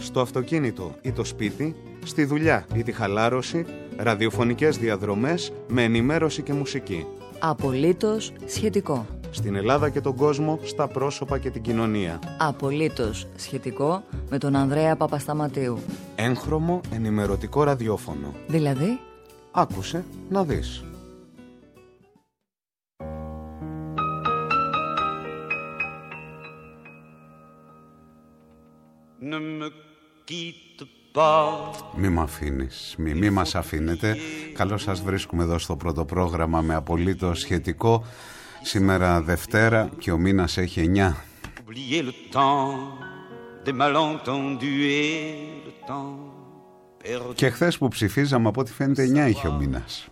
στο αυτοκίνητο ή το σπίτι, στη δουλειά ή τη χαλάρωση, ραδιοφωνικές διαδρομές με ενημέρωση και μουσική. Απολύτως σχετικό. Στην Ελλάδα και τον κόσμο, στα πρόσωπα και την κοινωνία. Απολύτως σχετικό με τον Ανδρέα Παπασταματίου. Έγχρωμο ενημερωτικό ραδιόφωνο. Δηλαδή, άκουσε να δεις. Μη μ' αφήνεις, μη μας αφήνετε. Καλώς σας βρίσκουμε εδώ στο πρώτο πρόγραμμα με απολύτως σχετικό. Σήμερα Δευτέρα και ο μήνας έχει 9. Και χθες που ψηφίζαμε, από ό,τι φαίνεται 9 είχε ο μήνας.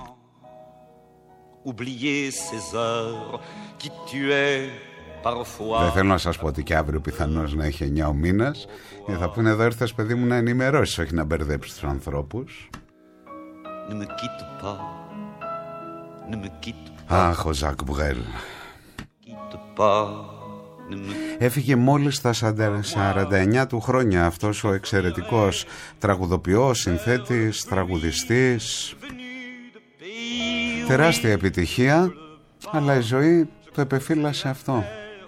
Δεν θέλω να σας πω ότι και αύριο πιθανώς να έχει 9 ο μήνας. Θα πούνε εδώ ήρθες παιδί μου να ενημερώσεις, όχι να μπερδέψεις τους ανθρώπους. Αχ, ο Ζακ Μπουρέλ έφυγε μόλις στα 49 του χρόνια. Αυτός ο εξαιρετικός τραγουδοποιός, συνθέτης, τραγουδιστής. Τεράστια επιτυχία, αλλά η ζωή το επεφύλασε αυτό.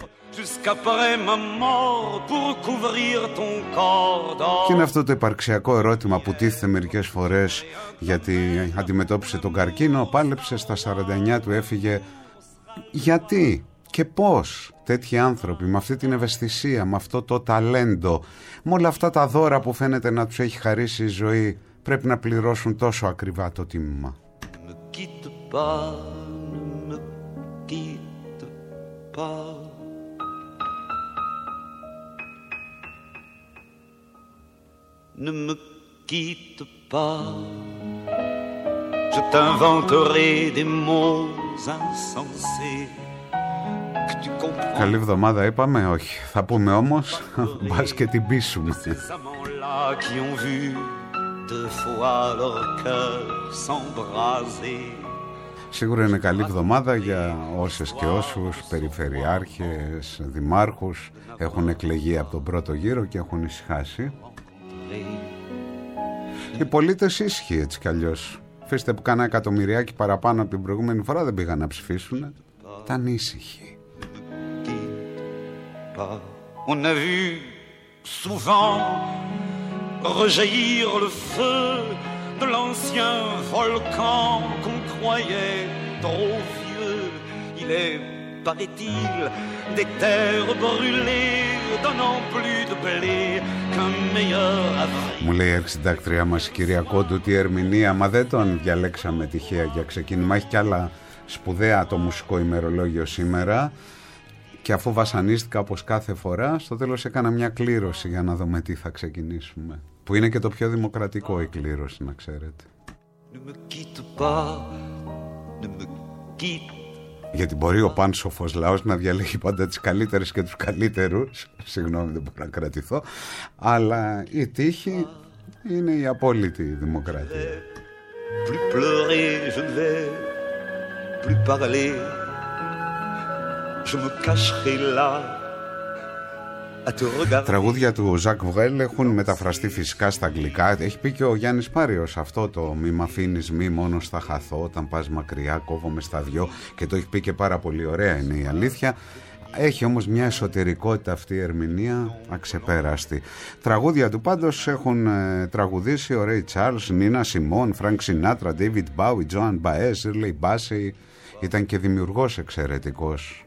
Και είναι αυτό το υπαρξιακό ερώτημα που τίθεται μερικές φορές, γιατί αντιμετώπισε τον καρκίνο, πάλεψε, στα 49 του έφυγε. Γιατί και πώς τέτοιοι άνθρωποι με αυτή την ευαισθησία, με αυτό το ταλέντο, με όλα αυτά τα δώρα που φαίνεται να τους έχει χαρίσει η ζωή, πρέπει να πληρώσουν τόσο ακριβά το τίμημα? Ne me quitte pas, je t'inventerai des mots insensés que tu comprends. Καλή εβδομάδα είπαμε, όχι. Θα πούμε όμως, μπας και την πείσουμε. Ces amants-là qui ont vu deux fois leur cœur s'embraser. Σίγουρα είναι καλή εβδομάδα για όσες και όσους περιφερειάρχες, δημάρχους έχουν εκλεγεί από τον πρώτο γύρο και έχουν ησυχάσει. Οι πολίτες ήσυχοι έτσι κι αλλιώς. Αφήστε που κάνα εκατομμυριάκι παραπάνω από την προηγούμενη φορά, δεν πήγαν να ψηφίσουν. Ήταν ήσυχοι. On a vu souvent rejaillir le feu de l'ancien volcan qu'on croyait trop vieux. Il est, paraît-il, des terres brûlées donnant plus de blé qu'un meilleur avril. Μου λέει η αρχισυντάκτριά μας η κυρία Κόντου, τι ερμηνεία, μα δεν τον διαλέξαμε τυχαία για ξεκίνημα. Έχει κι άλλα σπουδαία το μουσικό ημερολόγιο σήμερα. Και αφού βασανίστηκα όπως κάθε φορά, στο τέλος έκανα μια κλήρωση για να δούμε τι θα ξεκινήσουμε. Που είναι και το πιο δημοκρατικό η κλήρωση, να ξέρετε. Γιατί μπορεί ο πάνσοφος λαός να διαλέγει πάντα τις καλύτερες και τους καλύτερους. Συγγνώμη, δεν μπορώ να κρατηθώ. Αλλά η τύχη είναι η απόλυτη δημοκρατία. Plus pleurer, je ne vais plus parler. Je me cacherai là. Τραγούδια του Ζακ Βρέλ έχουν μεταφραστεί φυσικά στα αγγλικά. Έχει πει και ο Γιάννης Πάριος αυτό το «Μη μ' αφήνεις, μη μόνος θα χαθώ, όταν πας μακριά κόβομαι στα δυο», και το έχει πει και πάρα πολύ ωραία, είναι η αλήθεια. Έχει όμως μια εσωτερικότητα αυτή η ερμηνεία αξεπέραστη. Τραγούδια του πάντως έχουν τραγουδήσει ο Ρέι Τσάρλς, Νίνα Σιμών, Φρανκ Σινάτρα, Ντέιβιντ Μπάουι, Τζοάν Μπαές, Σίρλεϊ Μπάσεϊ. Ήταν και δημιουργός εξαιρετικός.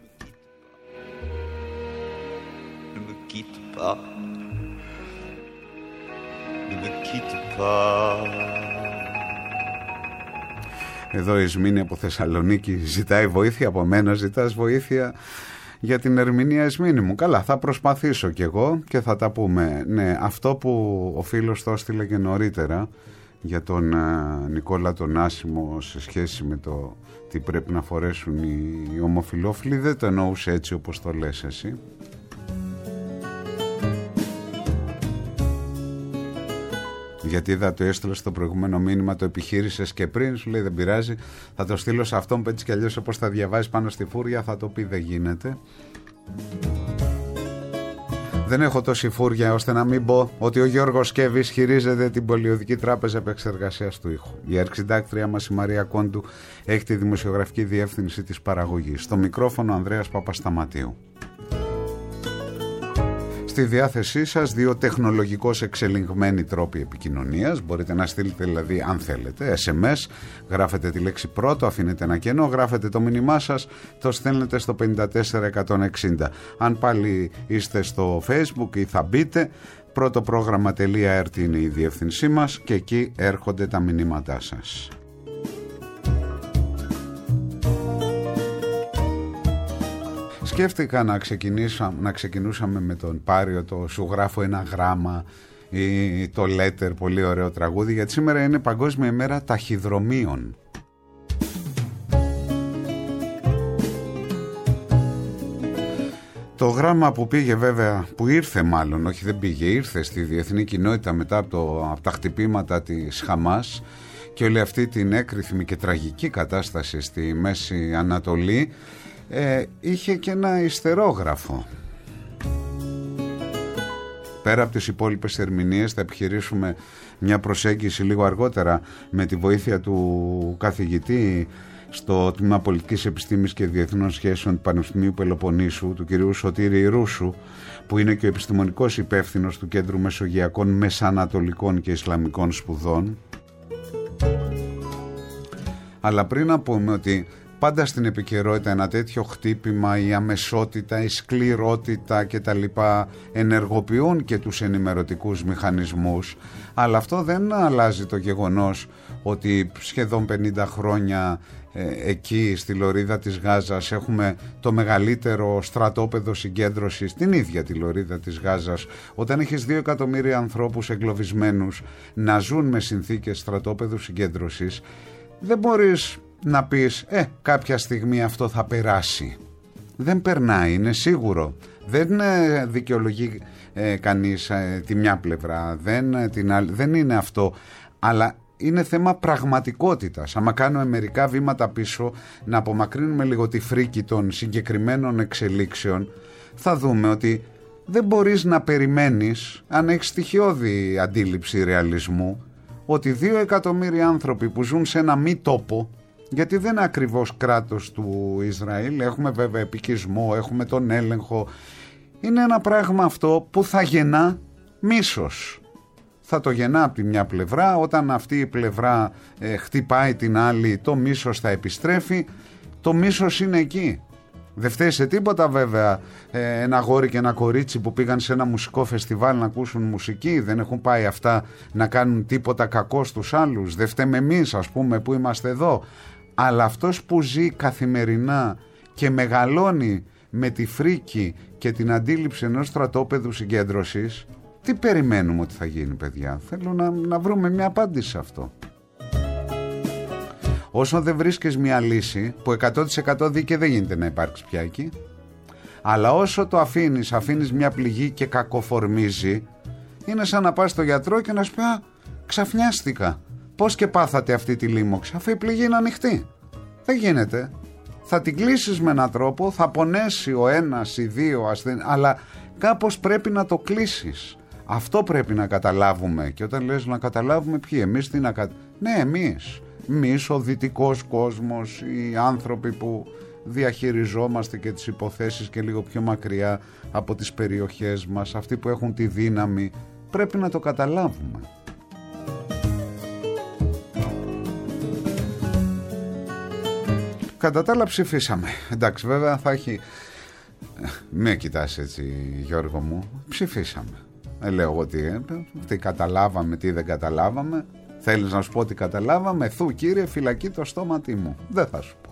Εδώ η Σμήνη από Θεσσαλονίκη ζητάει βοήθεια από μένα. Ζητάς βοήθεια για την ερμηνεία, Σμήνη μου? Καλά, θα προσπαθήσω κι εγώ και θα τα πούμε. Ναι, αυτό που ο φίλος το έστειλε και νωρίτερα για τον Νικόλα τον Άσημο σε σχέση με το τι πρέπει να φορέσουν οι ομοφυλόφιλοι, δεν το εννοούσε έτσι όπως το λες εσύ. Γιατί είδα το έστειλε στο προηγούμενο μήνυμα, το επιχείρησες και πριν, σου λέει δεν πειράζει, θα το στείλω σε αυτόν που έτσι κι αλλιώς όπως θα διαβάζεις πάνω στη φούρια θα το πει, δεν γίνεται. Δεν έχω τόση φούρια ώστε να μην πω ότι ο Γιώργος Σκεύης χειρίζεται την Πολιοδική Τράπεζα Επεξεργασίας του Ήχου. Η αρχισυντάκτρια μας η Μαρία Κόντου έχει τη δημοσιογραφική διεύθυνση της παραγωγής. Στο μικρόφωνο Ανδρέας Παπασταματίου. Στη διάθεσή σας 2 τεχνολογικώς εξελιγμένοι τρόποι επικοινωνίας. Μπορείτε να στείλετε δηλαδή, αν θέλετε, SMS, γράφετε τη λέξη πρώτο, αφήνετε ένα κενό, γράφετε το μήνυμά σας, το στέλνετε στο 54160. Αν πάλι είστε στο Facebook ή θα μπείτε, πρωτοπρόγραμμα.rt είναι η διεύθυνσή μας και εκεί έρχονται τα μηνύματά σας. Σκέφτηκα να ξεκινούσαμε με τον Πάριο το «Σου γράφω ένα γράμμα» ή το «Letter», πολύ ωραίο τραγούδι, γιατί σήμερα είναι Παγκόσμια ημέρα ταχυδρομείων. Το γράμμα που πήγε βέβαια, που ήρθε μάλλον, όχι δεν πήγε, ήρθε στη διεθνή κοινότητα μετά από τα χτυπήματα της Χαμάς και όλη αυτή την έκρηθμη και τραγική κατάσταση στη Μέση Ανατολή, είχε και ένα υστερόγραφο. Πέρα από τις υπόλοιπες ερμηνείες θα επιχειρήσουμε μια προσέγγιση λίγο αργότερα με τη βοήθεια του καθηγητή στο Τμήμα Πολιτικής Επιστήμης και Διεθνών Σχέσεων του Πανεπιστημίου Πελοποννήσου, του κυρίου Σωτήρη Ρούσου, που είναι και ο επιστημονικός υπεύθυνος του Κέντρου Μεσογειακών Μεσανατολικών και Ισλαμικών Σπουδών. Αλλά πριν να πούμε ότι πάντα στην επικαιρότητα ένα τέτοιο χτύπημα, η αμεσότητα, η σκληρότητα και τα λοιπά ενεργοποιούν και τους ενημερωτικούς μηχανισμούς, αλλά αυτό δεν αλλάζει το γεγονός ότι σχεδόν 50 χρόνια εκεί στη λωρίδα της Γάζας έχουμε το μεγαλύτερο στρατόπεδο συγκέντρωσης, την ίδια τη λωρίδα της Γάζας, όταν έχεις 2 εκατομμύρια ανθρώπους εγκλωβισμένους να ζουν με συνθήκες στρατόπεδου συγκέντρωσης, δεν μπορείς να πεις κάποια στιγμή αυτό θα περάσει. Δεν περνάει, είναι σίγουρο. Δεν δικαιολογεί κανείς τη μια πλευρά, δεν είναι αυτό, αλλά είναι θέμα πραγματικότητας. Άμα κάνουμε μερικά βήματα πίσω, να απομακρύνουμε λίγο τη φρίκη των συγκεκριμένων εξελίξεων, θα δούμε ότι δεν μπορείς να περιμένεις, αν έχεις στοιχειώδη αντίληψη ρεαλισμού, ότι 2 εκατομμύρια άνθρωποι που ζουν σε ένα μη τόπο, γιατί δεν είναι ακριβώς κράτος του Ισραήλ, έχουμε βέβαια επικισμό, έχουμε τον έλεγχο, είναι ένα πράγμα αυτό που θα γεννά μίσος. Θα το γεννά από τη μια πλευρά, όταν αυτή η πλευρά χτυπάει την άλλη, το μίσος θα επιστρέφει, το μίσος είναι εκεί. Δεν φταίει σε τίποτα βέβαια ένα αγόρι και ένα κορίτσι που πήγαν σε ένα μουσικό φεστιβάλ να ακούσουν μουσική, δεν έχουν πάει αυτά να κάνουν τίποτα κακό στους άλλους, δεν φταίμε εμείς ας πούμε που είμαστε εδώ, αλλά αυτός που ζει καθημερινά και μεγαλώνει με τη φρίκη και την αντίληψη ενός στρατόπεδου συγκέντρωσης, τι περιμένουμε ότι θα γίνει, παιδιά? Θέλω να βρούμε μια απάντηση σε αυτό. Όσο δεν βρίσκεις μια λύση που 100% δίκαιη δεν γίνεται να υπάρξει πια εκεί, αλλά όσο το αφήνεις μια πληγή και κακοφορμίζει, είναι σαν να πας στο γιατρό και να σου πει ξαφνιάστηκα, πώς και πάθατε αυτή τη λίμωξη, αφού η πληγή είναι ανοιχτή? Δεν γίνεται. Θα την κλείσεις με έναν τρόπο, θα πονέσει ο ένας ή 2 ασθενείς, αλλά κάπως πρέπει να το κλείσεις. Αυτό πρέπει να καταλάβουμε. Και όταν λες να καταλάβουμε ποιοι, εμείς τι να ναι, εμείς ο δυτικός κόσμος, οι άνθρωποι που διαχειριζόμαστε και τις υποθέσεις και λίγο πιο μακριά από τις περιοχές μας, αυτοί που έχουν τη δύναμη, πρέπει να το καταλάβουμε. Κατά τα άλλα ψηφίσαμε. Εντάξει, βέβαια θα έχει... Με κοιτάς έτσι, Γιώργο μου, ψηφίσαμε. Λέω εγώ τι καταλάβαμε, τι δεν καταλάβαμε. Θέλεις να σου πω τι καταλάβαμε? Θου κύριε, φυλακή το στόματι μου. Δεν θα σου πω.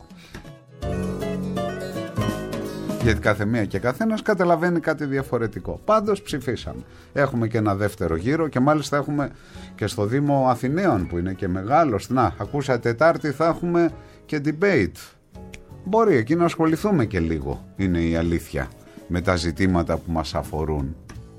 Γιατί κάθε μία και καθένας καταλαβαίνει κάτι διαφορετικό. Πάντως ψηφίσαμε. Έχουμε και ένα δεύτερο γύρο και μάλιστα έχουμε και στο Δήμο Αθηναίων που είναι και μεγάλος. Να, ακούσα Τετάρτη θα έχουμε και debate. Μπορεί εκεί να ασχοληθούμε και λίγο, είναι η αλήθεια, με τα ζητήματα που μας αφορούν.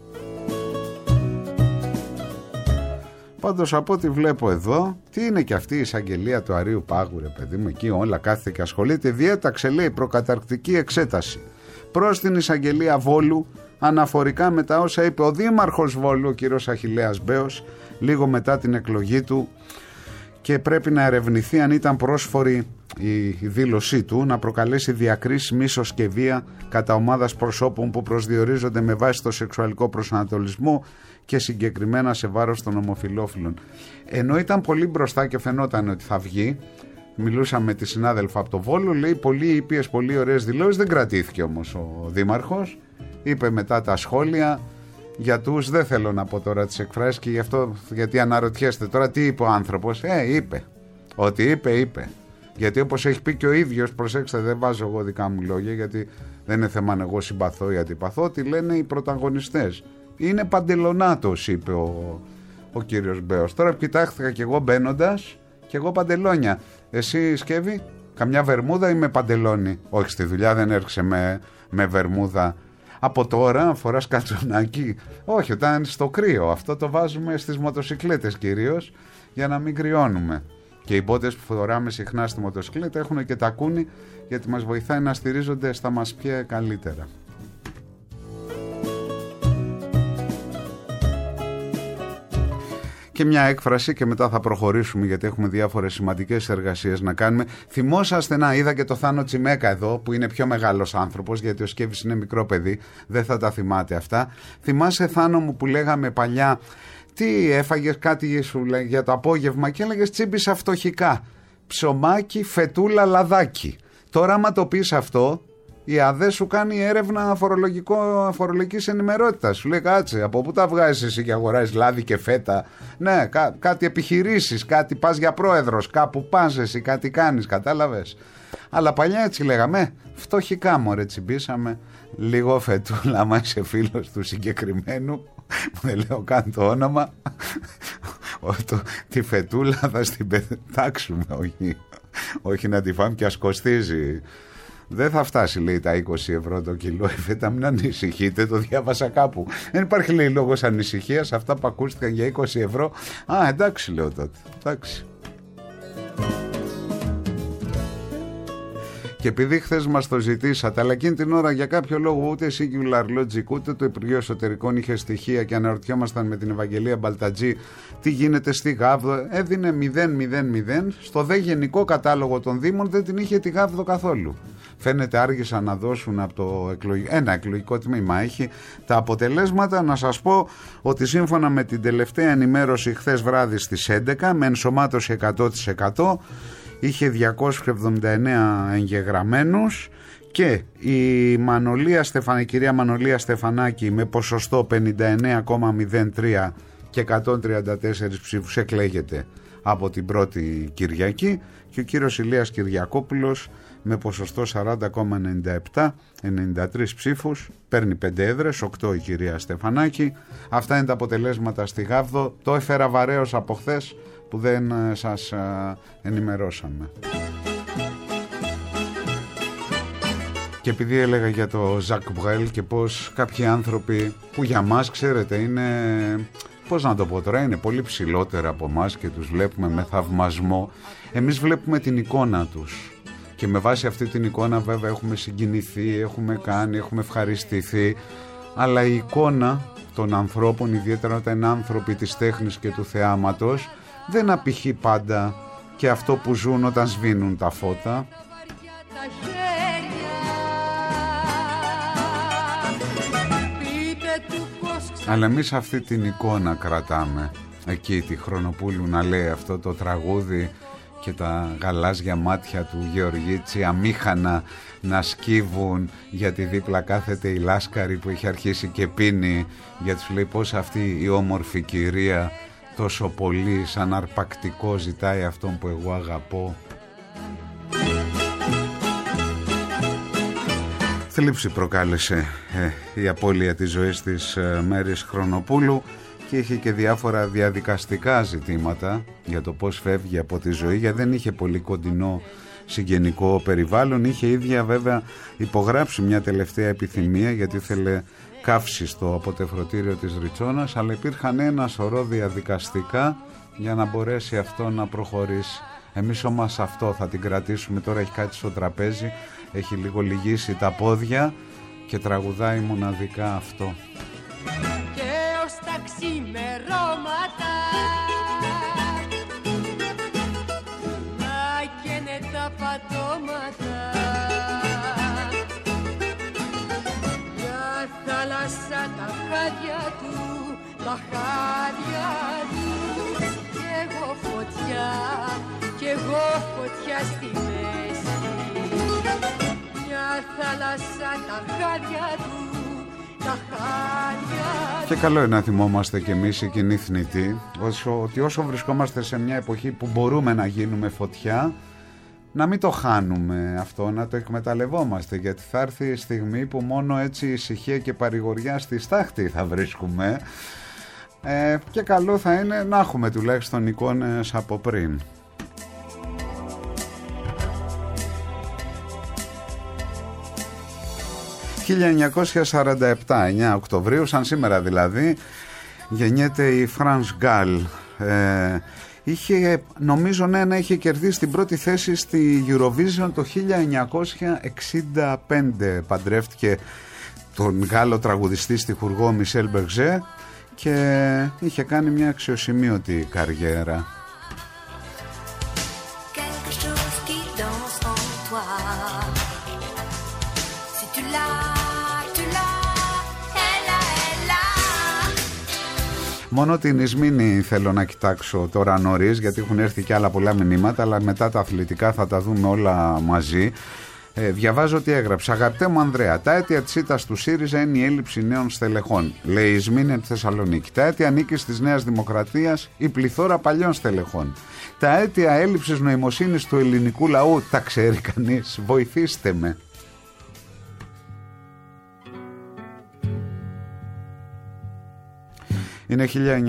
Πάντως από ό,τι βλέπω εδώ, τι είναι και αυτή η εισαγγελία του Αρείου Πάγου, ρε παιδί μου, εκεί όλα κάθεται και ασχολείται. Διέταξε, λέει, προκαταρκτική εξέταση προς την εισαγγελία Βόλου αναφορικά με τα όσα είπε ο δήμαρχος Βόλου, ο κύριος Αχιλλέας Μπέος, λίγο μετά την εκλογή του, και πρέπει να ερευνηθεί αν ήταν πρόσφορη η δήλωσή του να προκαλέσει διακρίσεις, μίσος και βία κατά ομάδας προσώπων που προσδιορίζονται με βάση το σεξουαλικό προσανατολισμό και συγκεκριμένα σε βάρος των ομοφυλόφιλων. Ενώ ήταν πολύ μπροστά και φαινόταν ότι θα βγει, μιλούσα με τη συνάδελφα από το Βόλο, λέει πολύ ήπιες, πολύ ωραίες δηλώσεις, δεν κρατήθηκε όμως ο δήμαρχος, είπε μετά τα σχόλια. Για τους δεν θέλω να πω τώρα τις εκφράσεις και γι' αυτό, γιατί αναρωτιέστε τώρα τι είπε ο άνθρωπος. Είπε. Ό,τι είπε. Γιατί όπως έχει πει και ο ίδιος, προσέξτε, δεν βάζω εγώ δικά μου λόγια, γιατί δεν είναι θέμα αν εγώ συμπαθώ ή αντιπαθώ, ότι λένε οι πρωταγωνιστές. Είναι παντελονάτος, είπε ο κύριος Μπέος. Τώρα κοιτάχτηκα και εγώ μπαίνοντας, και εγώ παντελόνια. Εσύ, Σκεύη, καμιά βερμούδα ή με παντελόνι? Όχι, στη δουλειά δεν έρχεσαι με βερμούδα. Από τώρα φοράς καλτσονάκι? Όχι, όταν στο κρύο. Αυτό το βάζουμε στις μοτοσικλέτες κυρίως, για να μην κρυώνουμε. Και οι μπότες που φοράμε συχνά στη μοτοσικλέτα έχουν και τακούνι, γιατί μας βοηθάει να στηρίζονται στα μασπιέ καλύτερα. Και μια έκφραση και μετά θα προχωρήσουμε, γιατί έχουμε διάφορες σημαντικές εργασίες να κάνουμε. Θυμόσαστε, είδα και το Θάνο Τσιμέκα εδώ, που είναι πιο μεγάλος άνθρωπος, γιατί ο Σκεύης είναι μικρό παιδί, δεν θα τα θυμάται αυτά. Θυμάσαι, Θάνο μου, που λέγαμε παλιά, τι έφαγες, κάτι σου λέει για το απόγευμα, και έλεγες τσίμπησα φτωχικά, ψωμάκι, φετούλα, λαδάκι. Τώρα άμα το πεις αυτό, η ΑΔΕ σου κάνει έρευνα φορολογικής ενημερότητας. Σου λέει κάτσε, από πού τα βγάζεις εσύ και αγοράζεις λάδι και φέτα? Ναι, κάτι επιχειρήσεις, κάτι πας για πρόεδρος, κάπου πας εσύ, κάτι κάνεις, κατάλαβες? Αλλά παλιά έτσι λέγαμε, φτωχικά μωρέ τσιμπήσαμε, λίγο φετούλα, άμα είσαι φίλος του συγκεκριμένου, δεν λέω καν το όνομα, τη φετούλα θα στην πετάξουμε, όχι να τη φάμε και ας κοστίζει. Δεν θα φτάσει, λέει, τα 20 ευρώ το κιλό η φέτα, μην ανησυχείτε, το διάβασα κάπου. Δεν υπάρχει, λέει, λόγος ανησυχίας, αυτά που ακούστηκαν για 20 ευρώ. Εντάξει, λέω τότε, εντάξει. Και επειδή χθες μας το ζητήσατε, αλλά εκείνη την ώρα για κάποιο λόγο ούτε Singular Logic ούτε το Υπουργείο Εσωτερικών είχε στοιχεία και αναρωτιόμασταν με την Ευαγγελία Μπαλτατζή τι γίνεται στη Γάβδο, έδινε 0,0,0. Στο δε γενικό κατάλογο των Δήμων δεν την είχε τη Γάβδο καθόλου. Φαίνεται άργησαν να δώσουν από το ένα εκλογικό τμήμα. Έχει τα αποτελέσματα. Να σας πω ότι σύμφωνα με την τελευταία ενημέρωση χθες βράδυ στις 11 με ενσωμάτωση 100%, είχε 279 εγγεγραμμένους και η κυρία Μανολία Στεφανάκη με ποσοστό 59,03 και 134 ψήφους εκλέγεται από την πρώτη Κυριακή, και ο κύριος Ηλίας Κυριακόπουλος με ποσοστό 40,97, 93 ψήφους, παίρνει 5 έδρες, 8 η κυρία Στεφανάκη. Αυτά είναι τα αποτελέσματα στη Γάβδο. Το έφερα βαρέως από χθες που δεν σας ενημερώσαμε. Και επειδή έλεγα για το Ζακ Μπρέλ και πως κάποιοι άνθρωποι που για μας, ξέρετε, είναι, πώς να το πω τώρα, είναι πολύ ψηλότερα από μας και τους βλέπουμε με θαυμασμό, εμείς βλέπουμε την εικόνα τους. Και με βάση αυτή την εικόνα βέβαια έχουμε συγκινηθεί, έχουμε ευχαριστηθεί, αλλά η εικόνα των ανθρώπων, ιδιαίτερα όταν είναι άνθρωποι της τέχνης και του θεάματος, δεν απηχεί πάντα και αυτό που ζουν όταν σβήνουν τα φώτα. Αλλά εμείς αυτή την εικόνα κρατάμε. Εκεί τη Χρονοπούλου να λέει αυτό το τραγούδι και τα γαλάζια μάτια του Γεωργίτσι αμήχανα να σκύβουν, γιατί δίπλα κάθεται η Λάσκαρη που έχει αρχίσει και πίνει, γιατί σου λέει πως αυτή η όμορφη κυρία τόσο πολύ σαν αρπακτικό ζητάει αυτόν που εγώ αγαπώ. Θλίψη προκάλεσε η απώλεια της ζωής της Μέρης Χρονοπούλου και είχε και διάφορα διαδικαστικά ζητήματα για το πώς φεύγει από τη ζωή, γιατί δεν είχε πολύ κοντινό συγγενικό περιβάλλον. Είχε ίδια βέβαια υπογράψει μια τελευταία επιθυμία, γιατί ήθελε καύση στο αποτεφρωτήριο της Ριτσόνας, αλλά υπήρχαν ένα σωρό διαδικαστικά για να μπορέσει αυτό να προχωρήσει. Εμείς όμως αυτό θα την κρατήσουμε. Τώρα έχει κάτι στο τραπέζι, έχει λίγο λυγίσει τα πόδια και τραγουδάει μοναδικά αυτό. Και ως τα ξημερώματα να καίνε τα πατώματα μια θάλασσα τα χάδια του, τα χάδια του κι εγώ φωτιά, κι εγώ φωτιά στη μέση μια θάλασσα τα χάδια του. Και καλό είναι να θυμόμαστε κι εμείς οι κοινοί θνητοί ότι όσο βρισκόμαστε σε μια εποχή που μπορούμε να γίνουμε φωτιά, να μην το χάνουμε αυτό, να το εκμεταλλευόμαστε, γιατί θα έρθει η στιγμή που μόνο έτσι ησυχία και παρηγοριά στη στάχτη θα βρίσκουμε, και καλό θα είναι να έχουμε τουλάχιστον εικόνες από πριν. 1947, 9 Οκτωβρίου, σαν σήμερα δηλαδή, γεννιέται η France Gall. Είχε, νομίζω, να είχε κερδίσει την πρώτη θέση στη Eurovision το 1965. Παντρεύτηκε τον Γάλλο τραγουδιστή στιχουργό Μισελ Μπερζέ και είχε κάνει μια αξιοσημείωτη καριέρα. Μόνο την Ισμήνη θέλω να κοιτάξω τώρα νωρίς, γιατί έχουν έρθει και άλλα πολλά μηνύματα, αλλά μετά τα αθλητικά θα τα δούμε όλα μαζί. Διαβάζω τι έγραψε. Αγαπητέ μου Ανδρέα, τα αίτια της ήττας του ΣΥΡΙΖΑ είναι η έλλειψη νέων στελεχών. Λέει η Ισμήνη από τη Θεσσαλονίκη. Τα αίτια νίκης της Νέας Δημοκρατίας, η πληθώρα παλιών στελεχών. Τα αίτια έλλειψης νοημοσύνης του ελληνικού λαού, τα ξέρει κανείς? Βοηθήστε με. Είναι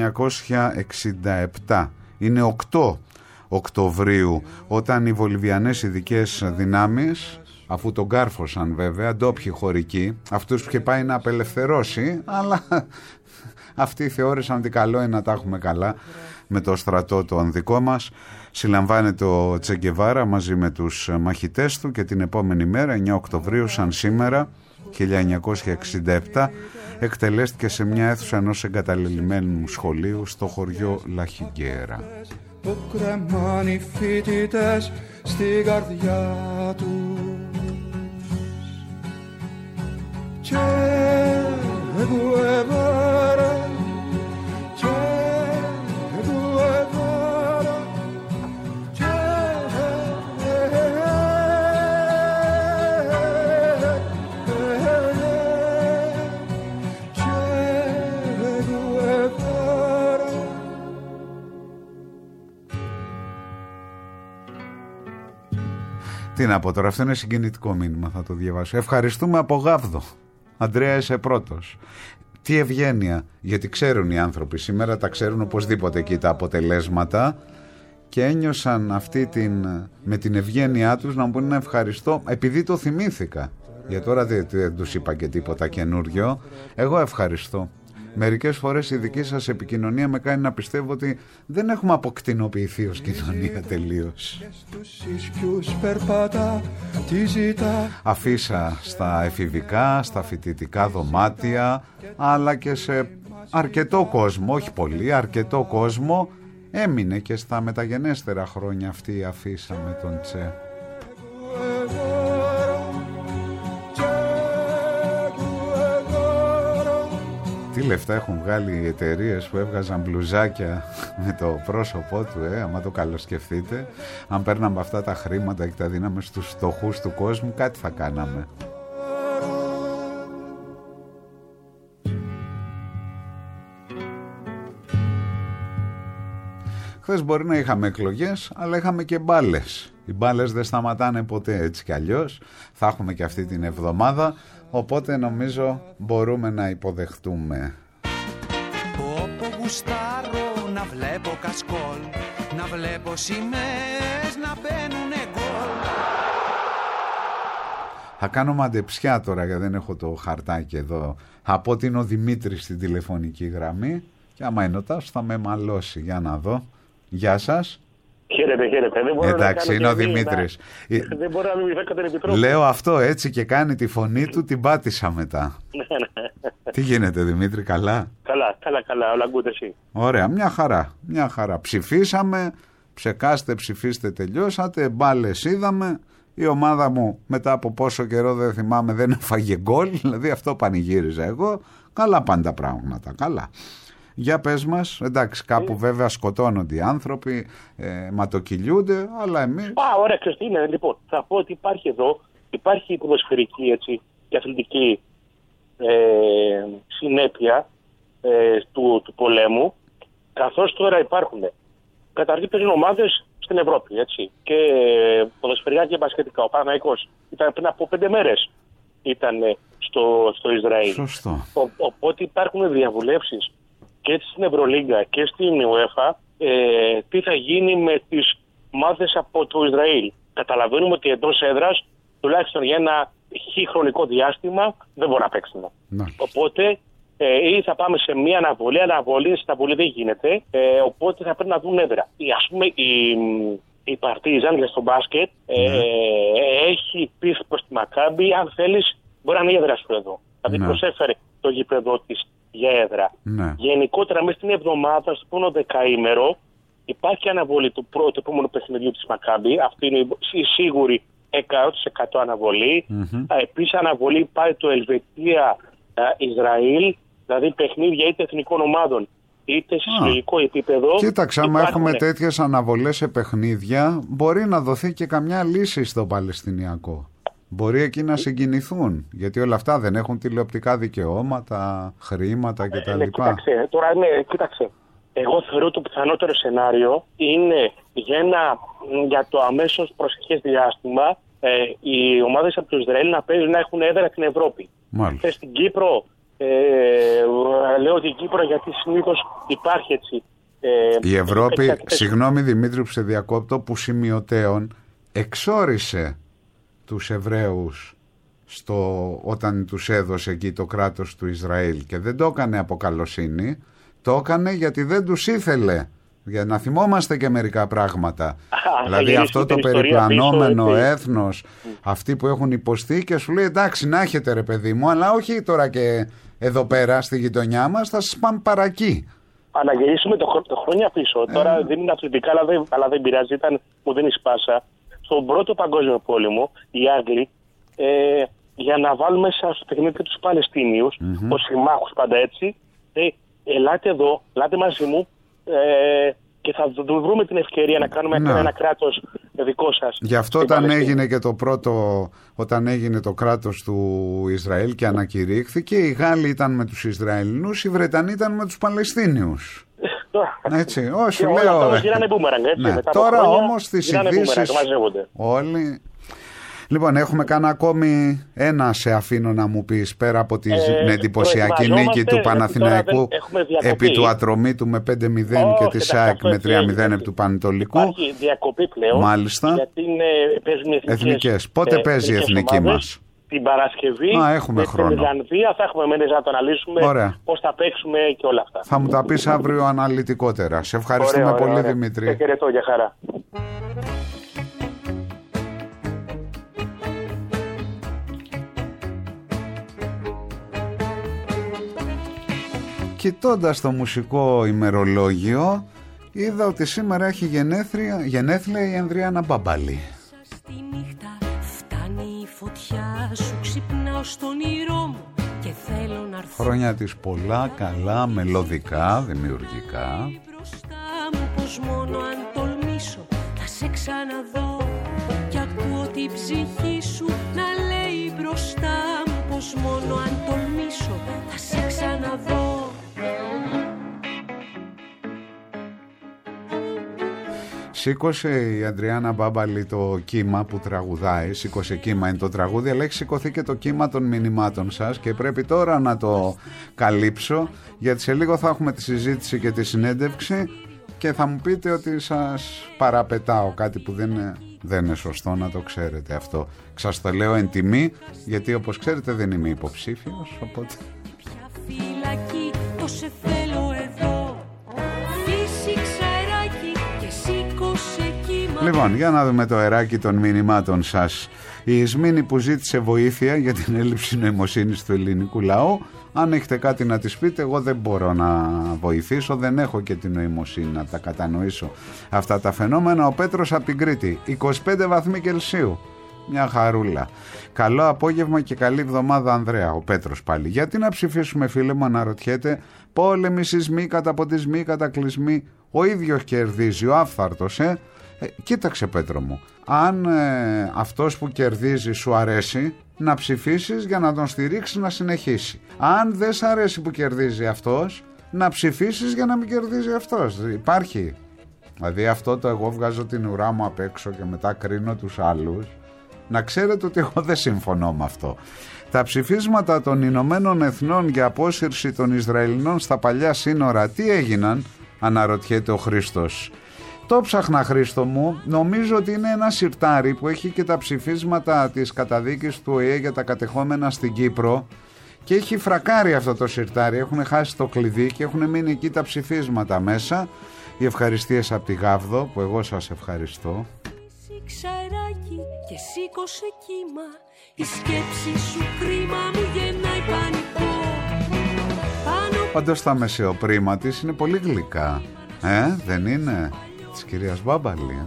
1967, είναι 8 Οκτωβρίου, όταν οι βολιβιανές ειδικές δυνάμεις, αφού τον κάρφωσαν βέβαια, ντόπιοι χωρικοί, αυτούς που είχε πάει να απελευθερώσει, αλλά αυτοί θεώρησαν ότι καλό είναι να τα έχουμε καλά με το στρατό τον δικό μας. Συλλαμβάνεται ο Τσε Γκεβάρα μαζί με τους μαχητές του και την επόμενη μέρα, 9 Οκτωβρίου, σαν σήμερα, 1967, εκτελέστηκε σε μια αίθουσα ενός εγκαταλελειμμένου σχολείου στο χωριό Λαχιγκέρα. Που κρεμάνε οι φοιτητές στην καρδιά τους και Γκουεβάρα, και Γκουεβάρα, και Τι να πω τώρα, αυτό είναι συγκινητικό μήνυμα, θα το διαβάσω. Ευχαριστούμε από Γάβδο. Αντρέα, είσαι πρώτος. Τι ευγένεια, γιατί ξέρουν οι άνθρωποι σήμερα, τα ξέρουν οπωσδήποτε εκεί τα αποτελέσματα και ένιωσαν με την ευγένειά τους να μου πούνε να ευχαριστώ επειδή το θυμήθηκα. Για τώρα δεν τους είπα και τίποτα καινούριο. Εγώ ευχαριστώ. Μερικές φορές η δική σας επικοινωνία με κάνει να πιστεύω ότι δεν έχουμε αποκτηνοποιηθεί ως κοινωνία τελείως. Αφήσα στα εφηβικά, στα φοιτητικά δωμάτια, αλλά και σε αρκετό κόσμο, όχι πολύ, αρκετό κόσμο, έμεινε και στα μεταγενέστερα χρόνια αυτή η αφίσα με τον Τσε. Τι λεφτά έχουν βγάλει οι εταιρείες που έβγαζαν μπλουζάκια με το πρόσωπό του, άμα το καλοσκεφτείτε. Αν παίρναμε αυτά τα χρήματα και τα δίναμε στους φτωχούς του κόσμου, κάτι θα κάναμε. Χθες μπορεί να είχαμε εκλογές, αλλά είχαμε και μπάλες. Οι μπάλες δεν σταματάνε ποτέ, έτσι κι αλλιώς. Θα έχουμε και αυτή την εβδομάδα, οπότε νομίζω μπορούμε να υποδεχτούμε. Όπου γουστάρω να βλέπω κασκόλ, να βλέπω σημαίες να μπαίνουνε γκολ. Θα κάνω μαντεψιά τώρα, γιατί δεν έχω το χαρτάκι εδώ. Από ότι είναι ο Δημήτρης στην τηλεφωνική γραμμή και άμα είναι ο Τάσος θα με μαλώσει. Για να δω. Γεια σας. Χαίρετε. Δεν μπορώ Εντάξει, είναι ο Δημήτρης. Δεν μπορώ να μιμηθώ κατά την Επιτρόπη. Λέω αυτό έτσι και κάνει τη φωνή του, την πάτησα μετά. Τι γίνεται, Δημήτρη, καλά? Καλά, όλα γκούτε εσύ. Ωραία, μια χαρά. Ψηφίσαμε, ψηφίστε, τελειώσατε, μπάλες είδαμε. Η ομάδα μου μετά από πόσο καιρό δεν θυμάμαι δεν έφαγε γκολ, δηλαδή αυτό πανηγύριζα εγώ. Καλά πάνε τα πράγματα, καλά. Για πες μας, εντάξει, κάπου βέβαια σκοτώνονται οι άνθρωποι, ματοκυλιούνται, αλλά εμείς... Ωραία, ξέρεις τι είναι, λοιπόν, θα πω ότι υπάρχει ποδοσφαιρική έτσι, και αθλητική συνέπεια του πολέμου, καθώς τώρα υπάρχουν καταρχήν παίζουν ομάδες στην Ευρώπη, έτσι, και ποδοσφαιρικά και μπασκετικά. Ο Παναθηναϊκός ήταν πριν από 5 μέρες ήταν στο Ισραήλ. Σωστό. Οπότε υπάρχουν διαβουλεύσεις και στην Ευρωλίγκα και στην UEFA τι θα γίνει με τις ομάδες από το Ισραήλ. Καταλαβαίνουμε ότι εντός έδρας, τουλάχιστον για ένα χρονικό διάστημα, δεν μπορούν να παίξουν. Ναι. Οπότε ή θα πάμε σε μια αναβολή, στην αναβολή δεν γίνεται, οπότε θα πρέπει να δουν έδρα. Ας πούμε η Παρτίζαν για στο μπάσκετ έχει πει προς τη Μακάμπι, αν θέλεις μπορεί να είναι η έδρα σου εδώ. Δηλαδή προσέφερε το γήπεδο της για έδρα. Ναι. Γενικότερα μέσα στην εβδομάδα, στο πρώτο δεκαήμερο, υπάρχει αναβολή του πρώτου επόμενου παιχνιδιού της Μακάμπι. Αυτή είναι η σίγουρη 100% αναβολή. Επίσης αναβολή πάει το Ελβετία-Ισραήλ, δηλαδή παιχνίδια είτε εθνικών ομάδων είτε σε συλλογικό επίπεδο. Κοίταξε, άμα έχουμε τέτοιες αναβολές σε παιχνίδια, μπορεί να δοθεί και καμιά λύση στο Παλαιστινιακό. Μπορεί εκεί να συγκινηθούν, γιατί όλα αυτά δεν έχουν τηλεοπτικά δικαιώματα, χρήματα κτλ. Κοίταξε. Εγώ θεωρώ ότι το πιθανότερο σενάριο είναι για το αμέσως προσεχές διάστημα οι ομάδες από το Ισραήλ να παίζουν, να έχουν έδρα στην Ευρώπη. Μάλιστα. Στην Κύπρο, λέω ότι η Κύπρο γιατί συνήθως υπάρχει έτσι. Η Ευρώπη, συγγνώμη Δημήτρη που σε διακόπτω, που σημειωτέων εξόρισε τους Εβραίους όταν τους έδωσε εκεί το κράτος του Ισραήλ, και δεν το έκανε από καλοσύνη, το έκανε γιατί δεν τους ήθελε, για να θυμόμαστε και μερικά πράγματα. Δηλαδή αυτό το περιπλανόμενο έθνος, αυτοί που έχουν υποστεί, και σου λέει εντάξει να έχετε ρε παιδί μου, αλλά όχι τώρα και εδώ πέρα στη γειτονιά μας, θα σας πάμε παρακεί. Να γυρίσουμε το χρόνια πίσω. Τώρα δεν είναι αθλητικά, αλλά δεν πειράζει, μου δίνει σπάσα. Στον πρώτο παγκόσμιο πόλεμο, οι Άγγλοι, για να βάλουν μέσα στο παιχνίδι τους Παλαιστίνιους, ως συμμάχους πάντα έτσι, ελάτε εδώ, ελάτε μαζί μου και θα βρούμε την ευκαιρία να κάνουμε ένα κράτος δικό σας. Γι' αυτό όταν έγινε το κράτος του Ισραήλ και ανακηρύχθηκε, οι Γάλλοι ήταν με τους Ισραηλινούς, οι Βρετανοί ήταν με τους Παλαιστίνιους. Έτσι, όχι, λέω. Τώρα όμως τις ειδήσεις όλοι. Λοιπόν, έχουμε κάνει ακόμη ένα, σε αφήνω να μου πεις, πέρα από την εντυπωσιακή νίκη του Παναθηναϊκού επί του Ατρωμίτου με 5-0 και τη ΣΑΕΚ με 3-0 επί του Πανετολικού. Υπάρχει διακοπή πλέον. Μάλιστα. Γιατί παίζουν εθνικές. Πότε παίζει η εθνική μας? Την Παρασκευή έχουμε χρόνο. Στην Ιρλανδία θα έχουμε μέρες να το αναλύσουμε. Πώς θα παίξουμε και όλα αυτά. Θα μου τα πεις αύριο αναλυτικότερα. Σε ευχαριστούμε πολύ, Δημήτρη. Σε χαιρετώ, για χαρά. Κοιτώντας το μουσικό ημερολόγιο, είδα ότι σήμερα έχει γενέθλια η Ανδριάννα Μπάμπαλη. Στη νύχτα φτάνει η φωτιά σου, ξυπνάω στον όνειρό μου και θέλω να έρθω. Χρόνια της πολλά, καλά, μελωδικά, δημιουργικά. Μπροστά μου πως μόνο αν τολμήσω θα σε ξαναδώ, κι ακούω την ψυχή σου να λέει μπροστά μου πως μόνο αν τολμήσω θα σε ξαναδώ. Σήκωσε η Ανδριάννα Μπάμπαλη το κύμα που τραγουδάει. Σήκωσε κύμα είναι το τραγούδι, αλλά έχει σηκωθεί και το κύμα των μηνυμάτων σας και πρέπει τώρα να το καλύψω, γιατί σε λίγο θα έχουμε τη συζήτηση και τη συνέντευξη και θα μου πείτε ότι σας παραπετάω κάτι που δεν είναι σωστό, να το ξέρετε αυτό. Σας το λέω εν τιμή, γιατί όπως ξέρετε δεν είμαι υποψήφιος, οπότε... Ποια φυλακή το σε θέλω εδώ, φύσηξα αεράκι και σήκωσε Λοιπόν, για να δούμε το αεράκι των μηνυμάτων σας. Η Ισμήνη που ζήτησε βοήθεια για την έλλειψη νοημοσύνης του ελληνικού λαού. Αν έχετε κάτι να της πείτε, εγώ δεν μπορώ να βοηθήσω, δεν έχω και την νοημοσύνη να τα κατανοήσω αυτά τα φαινόμενα. Ο Πέτρος από την Κρήτη, 25 βαθμοί Κελσίου. Μια χαρούλα. Καλό απόγευμα και καλή εβδομάδα, Ανδρέα. Ο Πέτρος πάλι. Γιατί να ψηφίσουμε, φίλε μου, αναρωτιέται. Πόλεμοι, σεισμοί, καταποντισμοί, κατακλυσμοί. Ο ίδιος κερδίζει, ο άφθαρτος, κοίταξε, Πέτρο μου. Αν αυτός που κερδίζει σου αρέσει, να ψηφίσεις για να τον στηρίξεις να συνεχίσει. Αν δεν σ' αρέσει που κερδίζει αυτός, να ψηφίσεις για να μην κερδίζει αυτός. Υπάρχει. Δηλαδή αυτό το εγώ βγάζω την ουρά μου απ' έξω και μετά κρίνω τους άλλους. Να ξέρετε ότι εγώ δεν συμφωνώ με αυτό. Τα ψηφίσματα των Ηνωμένων Εθνών για απόσυρση των Ισραηλινών στα παλιά σύνορα, τι έγιναν, αναρωτιέται ο Χρήστος. Το ψάχνα, Χρήστο μου, νομίζω ότι είναι ένα σιρτάρι που έχει και τα ψηφίσματα της καταδίκης του ΟΗΕ για τα κατεχόμενα στην Κύπρο και έχει φρακάρει αυτό το σιρτάρι, έχουν χάσει το κλειδί και έχουν μείνει εκεί τα ψηφίσματα μέσα. Οι ευχαριστίες από τη Γάβδο, που εγώ σας ευχαριστώ. Ξαράκι και σήκωσε κύμα, η σκέψη σου κρίμα μου γεννάει πανικό. Πάντως τα μεσαιοπρίμα της είναι πολύ γλυκά, δεν είναι, της κυρίας Μπάμπαλη.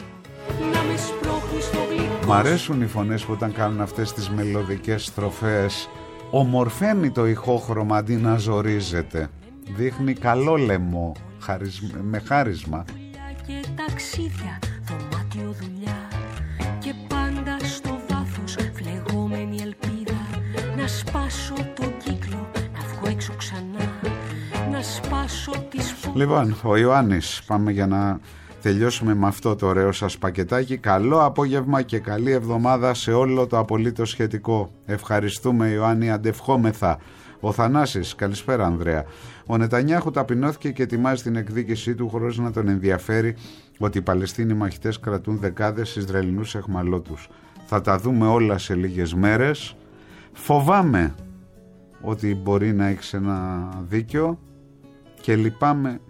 Μ' αρέσουν οι φωνές που όταν κάνουν αυτές τις μελωδικές στροφές, ομορφαίνει το ηχόχρωμα αντί να ζορίζεται, δείχνει καλό λαιμό, με χάρισμα. Και ταξίδια, δωμάτιο δουλειά και πάντα στο βάθος φλεγόμενη ελπίδα να σπάσω τον κύκλο, να βγω έξω ξανά, να σπάσω τις φωνές. Λοιπόν, ο Ιωάννης, πάμε για να τελειώσουμε με αυτό το ωραίο σας πακετάκι. Καλό απόγευμα και καλή εβδομάδα σε όλο το απολύτως σχετικό. Ευχαριστούμε, Ιωάννη, αντευχόμεθα. Ο Θανάσης, καλησπέρα, Ανδρέα. Ο Νετανιάχου ταπεινώθηκε και ετοιμάζει την εκδίκησή του χωρίς να τον ενδιαφέρει ότι οι Παλαιστίνοι μαχητές κρατούν δεκάδες Ισραηλινούς εχμαλώτους. Θα τα δούμε όλα σε λίγες μέρες. Φοβάμαι ότι μπορεί να έχεις ένα δίκιο και λυπάμαι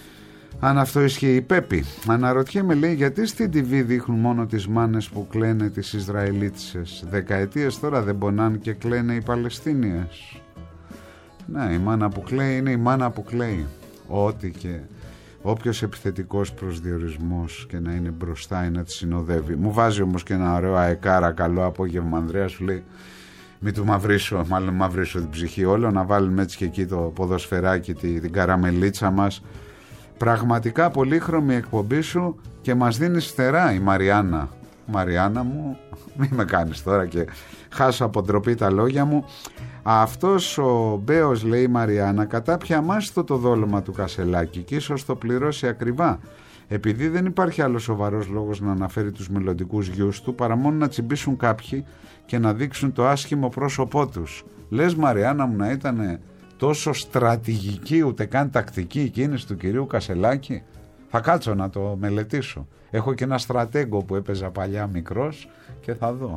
αν αυτό ισχύει. Η Πέπη, αναρωτιέμαι, λέει, γιατί στην TV δείχνουν μόνο τις μάνες που κλαίνε τις Ισραηλίτσες. Δεκαετίες τώρα δεν πονάνε και κλαίνε οι Παλαιστίνιες. Ναι, η μάνα που κλαίει είναι η μάνα που κλαίει. Ό,τι και όποιος επιθετικός προσδιορισμός και να είναι μπροστά ή να τη συνοδεύει. Μου βάζει όμως και ένα ωραίο αεκάρα. Καλό απόγευμα, Ανδρέα, σου λέει. Μην του μαυρίσω, μάλλον μαυρίσω την ψυχή όλο. Να βάλουμε έτσι και εκεί το ποδοσφαιράκι, την καραμελίτσα μας. Πραγματικά πολύχρωμη εκπομπή σου και μας δίνεις φτερά η Μαριάννα. Μαριάννα μου, μη με κάνεις τώρα και χάσω από ντροπή τα λόγια μου. Αυτός ο Μπέος, λέει η Μαριάννα, κατάπια αμάστο το δόλωμα του Κασελάκη και ίσως το πληρώσει ακριβά, επειδή δεν υπάρχει άλλο σοβαρός λόγος να αναφέρει τους μελλοντικούς γιους του παρά μόνο να τσιμπήσουν κάποιοι και να δείξουν το άσχημο πρόσωπό τους. Λες, Μαριάννα μου, να ήταν τόσο στρατηγική ούτε καν τακτική η κίνηση του κυρίου Κασελάκη? Θα κάτσω να το μελετήσω. Έχω και ένα στρατέγκο που έπαιζα παλιά μικρός και θα δω.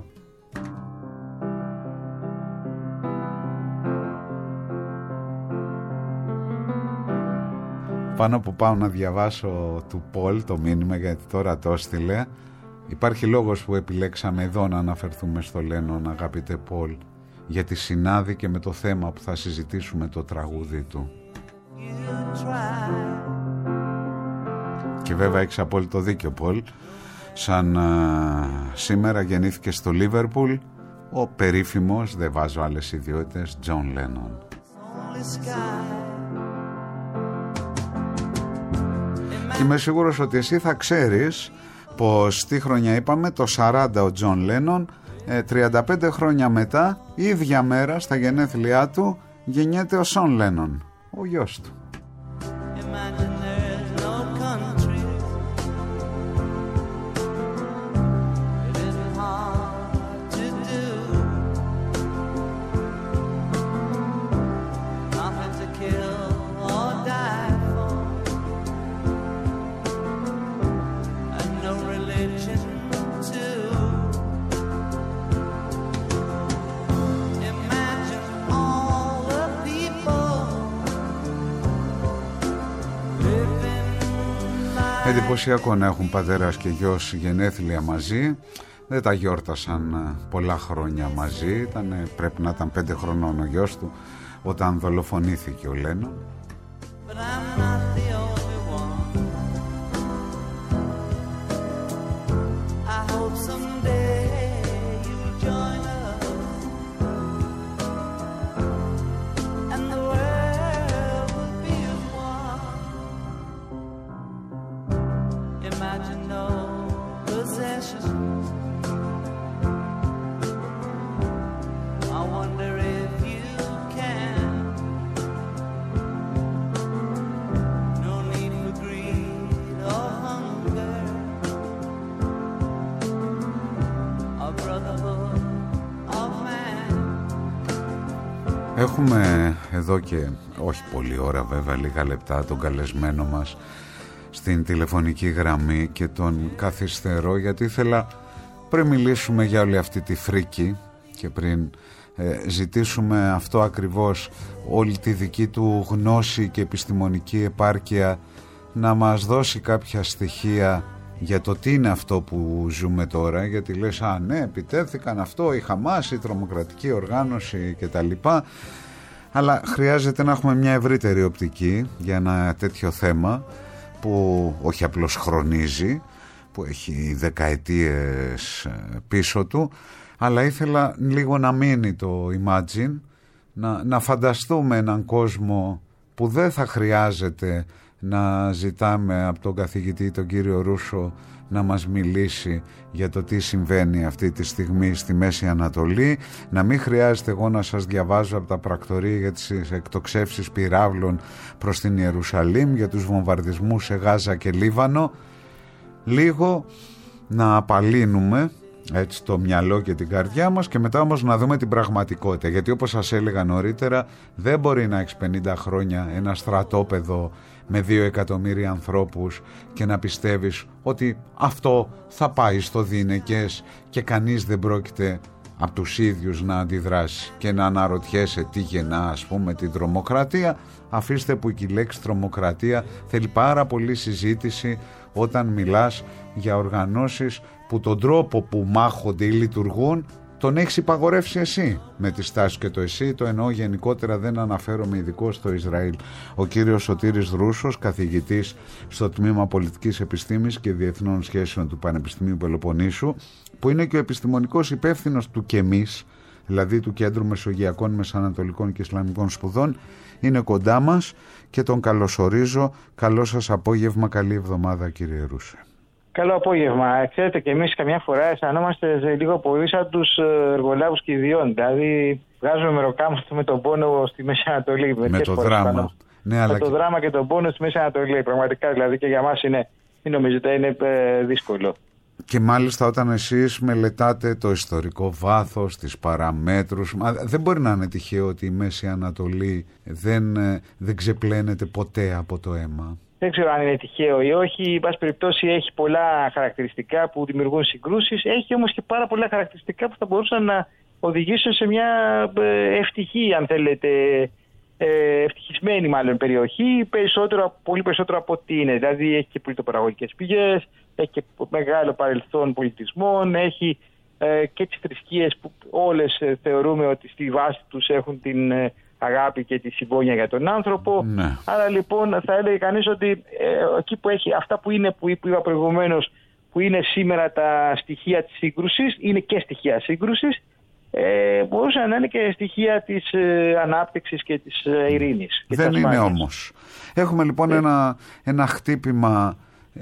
Πάνω που πάω να διαβάσω του Πολ το μήνυμα, γιατί τώρα το έστειλε, υπάρχει λόγος που επιλέξαμε εδώ να αναφερθούμε στο Λένον, αγαπητέ Πολ, γιατί συνάδει και με το θέμα που θα συζητήσουμε, το τραγούδι του. Και βέβαια έχεις απόλυτο δίκιο, Πολ. Σαν σήμερα γεννήθηκε στο Λίβερπουλ ο περίφημος, δεν βάζω άλλες ιδιότητες, Τζον Λένον. Και είμαι σίγουρος ότι εσύ θα ξέρεις πως τι χρονιά είπαμε, το 40 ο Τζον Λένον, 35 χρόνια μετά, ίδια μέρα στα γενέθλιά του, γεννιέται ο Σον Λένον, ο γιος του. Εντυπωσιακό να έχουν πατέρας και γιος γενέθλια μαζί. Δεν τα γιόρτασαν πολλά χρόνια μαζί. Πρέπει να ήταν 5 χρονών ο γιος του όταν δολοφονήθηκε ο Λένον. Έχουμε εδώ και όχι πολλή ώρα βέβαια, λίγα λεπτά, τον καλεσμένο μας στην τηλεφωνική γραμμή και τον καθυστερώ γιατί ήθελα πριν μιλήσουμε για όλη αυτή τη φρίκη και πριν ζητήσουμε αυτό ακριβώς, όλη τη δική του γνώση και επιστημονική επάρκεια, να μας δώσει κάποια στοιχεία για το τι είναι αυτό που ζούμε τώρα, γιατί λες ναι, επιτέθηκαν αυτό, η Χαμάς, η τρομοκρατική οργάνωση κτλ. Αλλά χρειάζεται να έχουμε μια ευρύτερη οπτική για ένα τέτοιο θέμα που όχι απλώς χρονίζει, που έχει δεκαετίες πίσω του, αλλά ήθελα λίγο να μείνει το Imagine, να φανταστούμε έναν κόσμο που δεν θα χρειάζεται να ζητάμε από τον καθηγητή τον κύριο Ρούσο να μας μιλήσει για το τι συμβαίνει αυτή τη στιγμή στη Μέση Ανατολή, να μην χρειάζεται εγώ να σας διαβάζω από τα πρακτορία για τις εκτοξεύσεις πυράβλων προς την Ιερουσαλήμ, για τους βομβαρδισμούς σε Γάζα και Λίβανο. Λίγο να απαλύνουμε έτσι το μυαλό και την καρδιά μας και μετά όμως να δούμε την πραγματικότητα, γιατί όπως σας έλεγα νωρίτερα, δεν μπορεί να έχεις 50 χρόνια ένα στρατόπεδο με 2 εκατομμύρια ανθρώπους και να πιστεύεις ότι αυτό θα πάει στο δίνεκες και κανείς δεν πρόκειται από τους ίδιους να αντιδράσει και να αναρωτιέσαι τι γεννά ας πούμε την τρομοκρατία. Αφήστε που η λέξη τρομοκρατία θέλει πάρα πολύ συζήτηση όταν μιλάς για οργανώσεις που τον τρόπο που μάχονται ή λειτουργούν τον έχεις υπαγορεύσει εσύ με τη στάση και το εσύ, το εννοώ γενικότερα, δεν αναφέρομαι ειδικό στο Ισραήλ. Ο κύριος Σωτήρης Ρούσος, καθηγητής στο Τμήμα Πολιτικής Επιστήμης και Διεθνών Σχέσεων του Πανεπιστημίου Πελοποννήσου, που είναι και ο επιστημονικός υπεύθυνος του ΚΕΜΙΣ, δηλαδή του Κέντρου Μεσογειακών, Μεσανατολικών και Ισλαμικών Σπουδών, είναι κοντά μας και τον καλωσορίζω. Καλό σας απόγευμα, καλή εβδομάδα κύριε Ρούσε. Καλό απόγευμα. Ξέρετε και εμείς καμιά φορά αισθανόμαστε λίγο πολύ σαν τους εργολάβους κηδιών. Δηλαδή βγάζουμε μεροκάματο με τον πόνο στη Μέση Ανατολή. Με το δράμα. Ναι, με το δράμα και τον πόνο στη Μέση Ανατολή. Πραγματικά δηλαδή και για μας είναι, μην νομίζετε, είναι δύσκολο. Και μάλιστα όταν εσείς μελετάτε το ιστορικό βάθος, τις παραμέτρους, δεν μπορεί να είναι τυχαίο ότι η Μέση Ανατολή δεν ξεπλένεται ποτέ από το αίμα. Δεν ξέρω αν είναι τυχαίο ή όχι. Εν πάση περιπτώσει, έχει πολλά χαρακτηριστικά που δημιουργούν συγκρούσεις. Έχει όμως και πάρα πολλά χαρακτηριστικά που θα μπορούσαν να οδηγήσουν σε μια ευτυχή, αν θέλετε, ευτυχισμένη μάλλον περιοχή, πολύ περισσότερο από ό,τι είναι. Δηλαδή, έχει και πολιτοπαραγωγικές πηγές, έχει και μεγάλο παρελθόν πολιτισμών, έχει και τις θρησκείες που όλες θεωρούμε ότι στη βάση τους έχουν την αγάπη και τη συμπόνια για τον άνθρωπο. Ναι. Άρα λοιπόν θα έλεγε κανείς ότι εκεί που έχει αυτά που είπα προηγουμένως, που είναι σήμερα τα στοιχεία της σύγκρουσης, είναι και στοιχεία σύγκρουσης, μπορούσαν να είναι και στοιχεία της ανάπτυξης και της ειρήνης. Δεν είναι όμως. Έχουμε λοιπόν ένα χτύπημα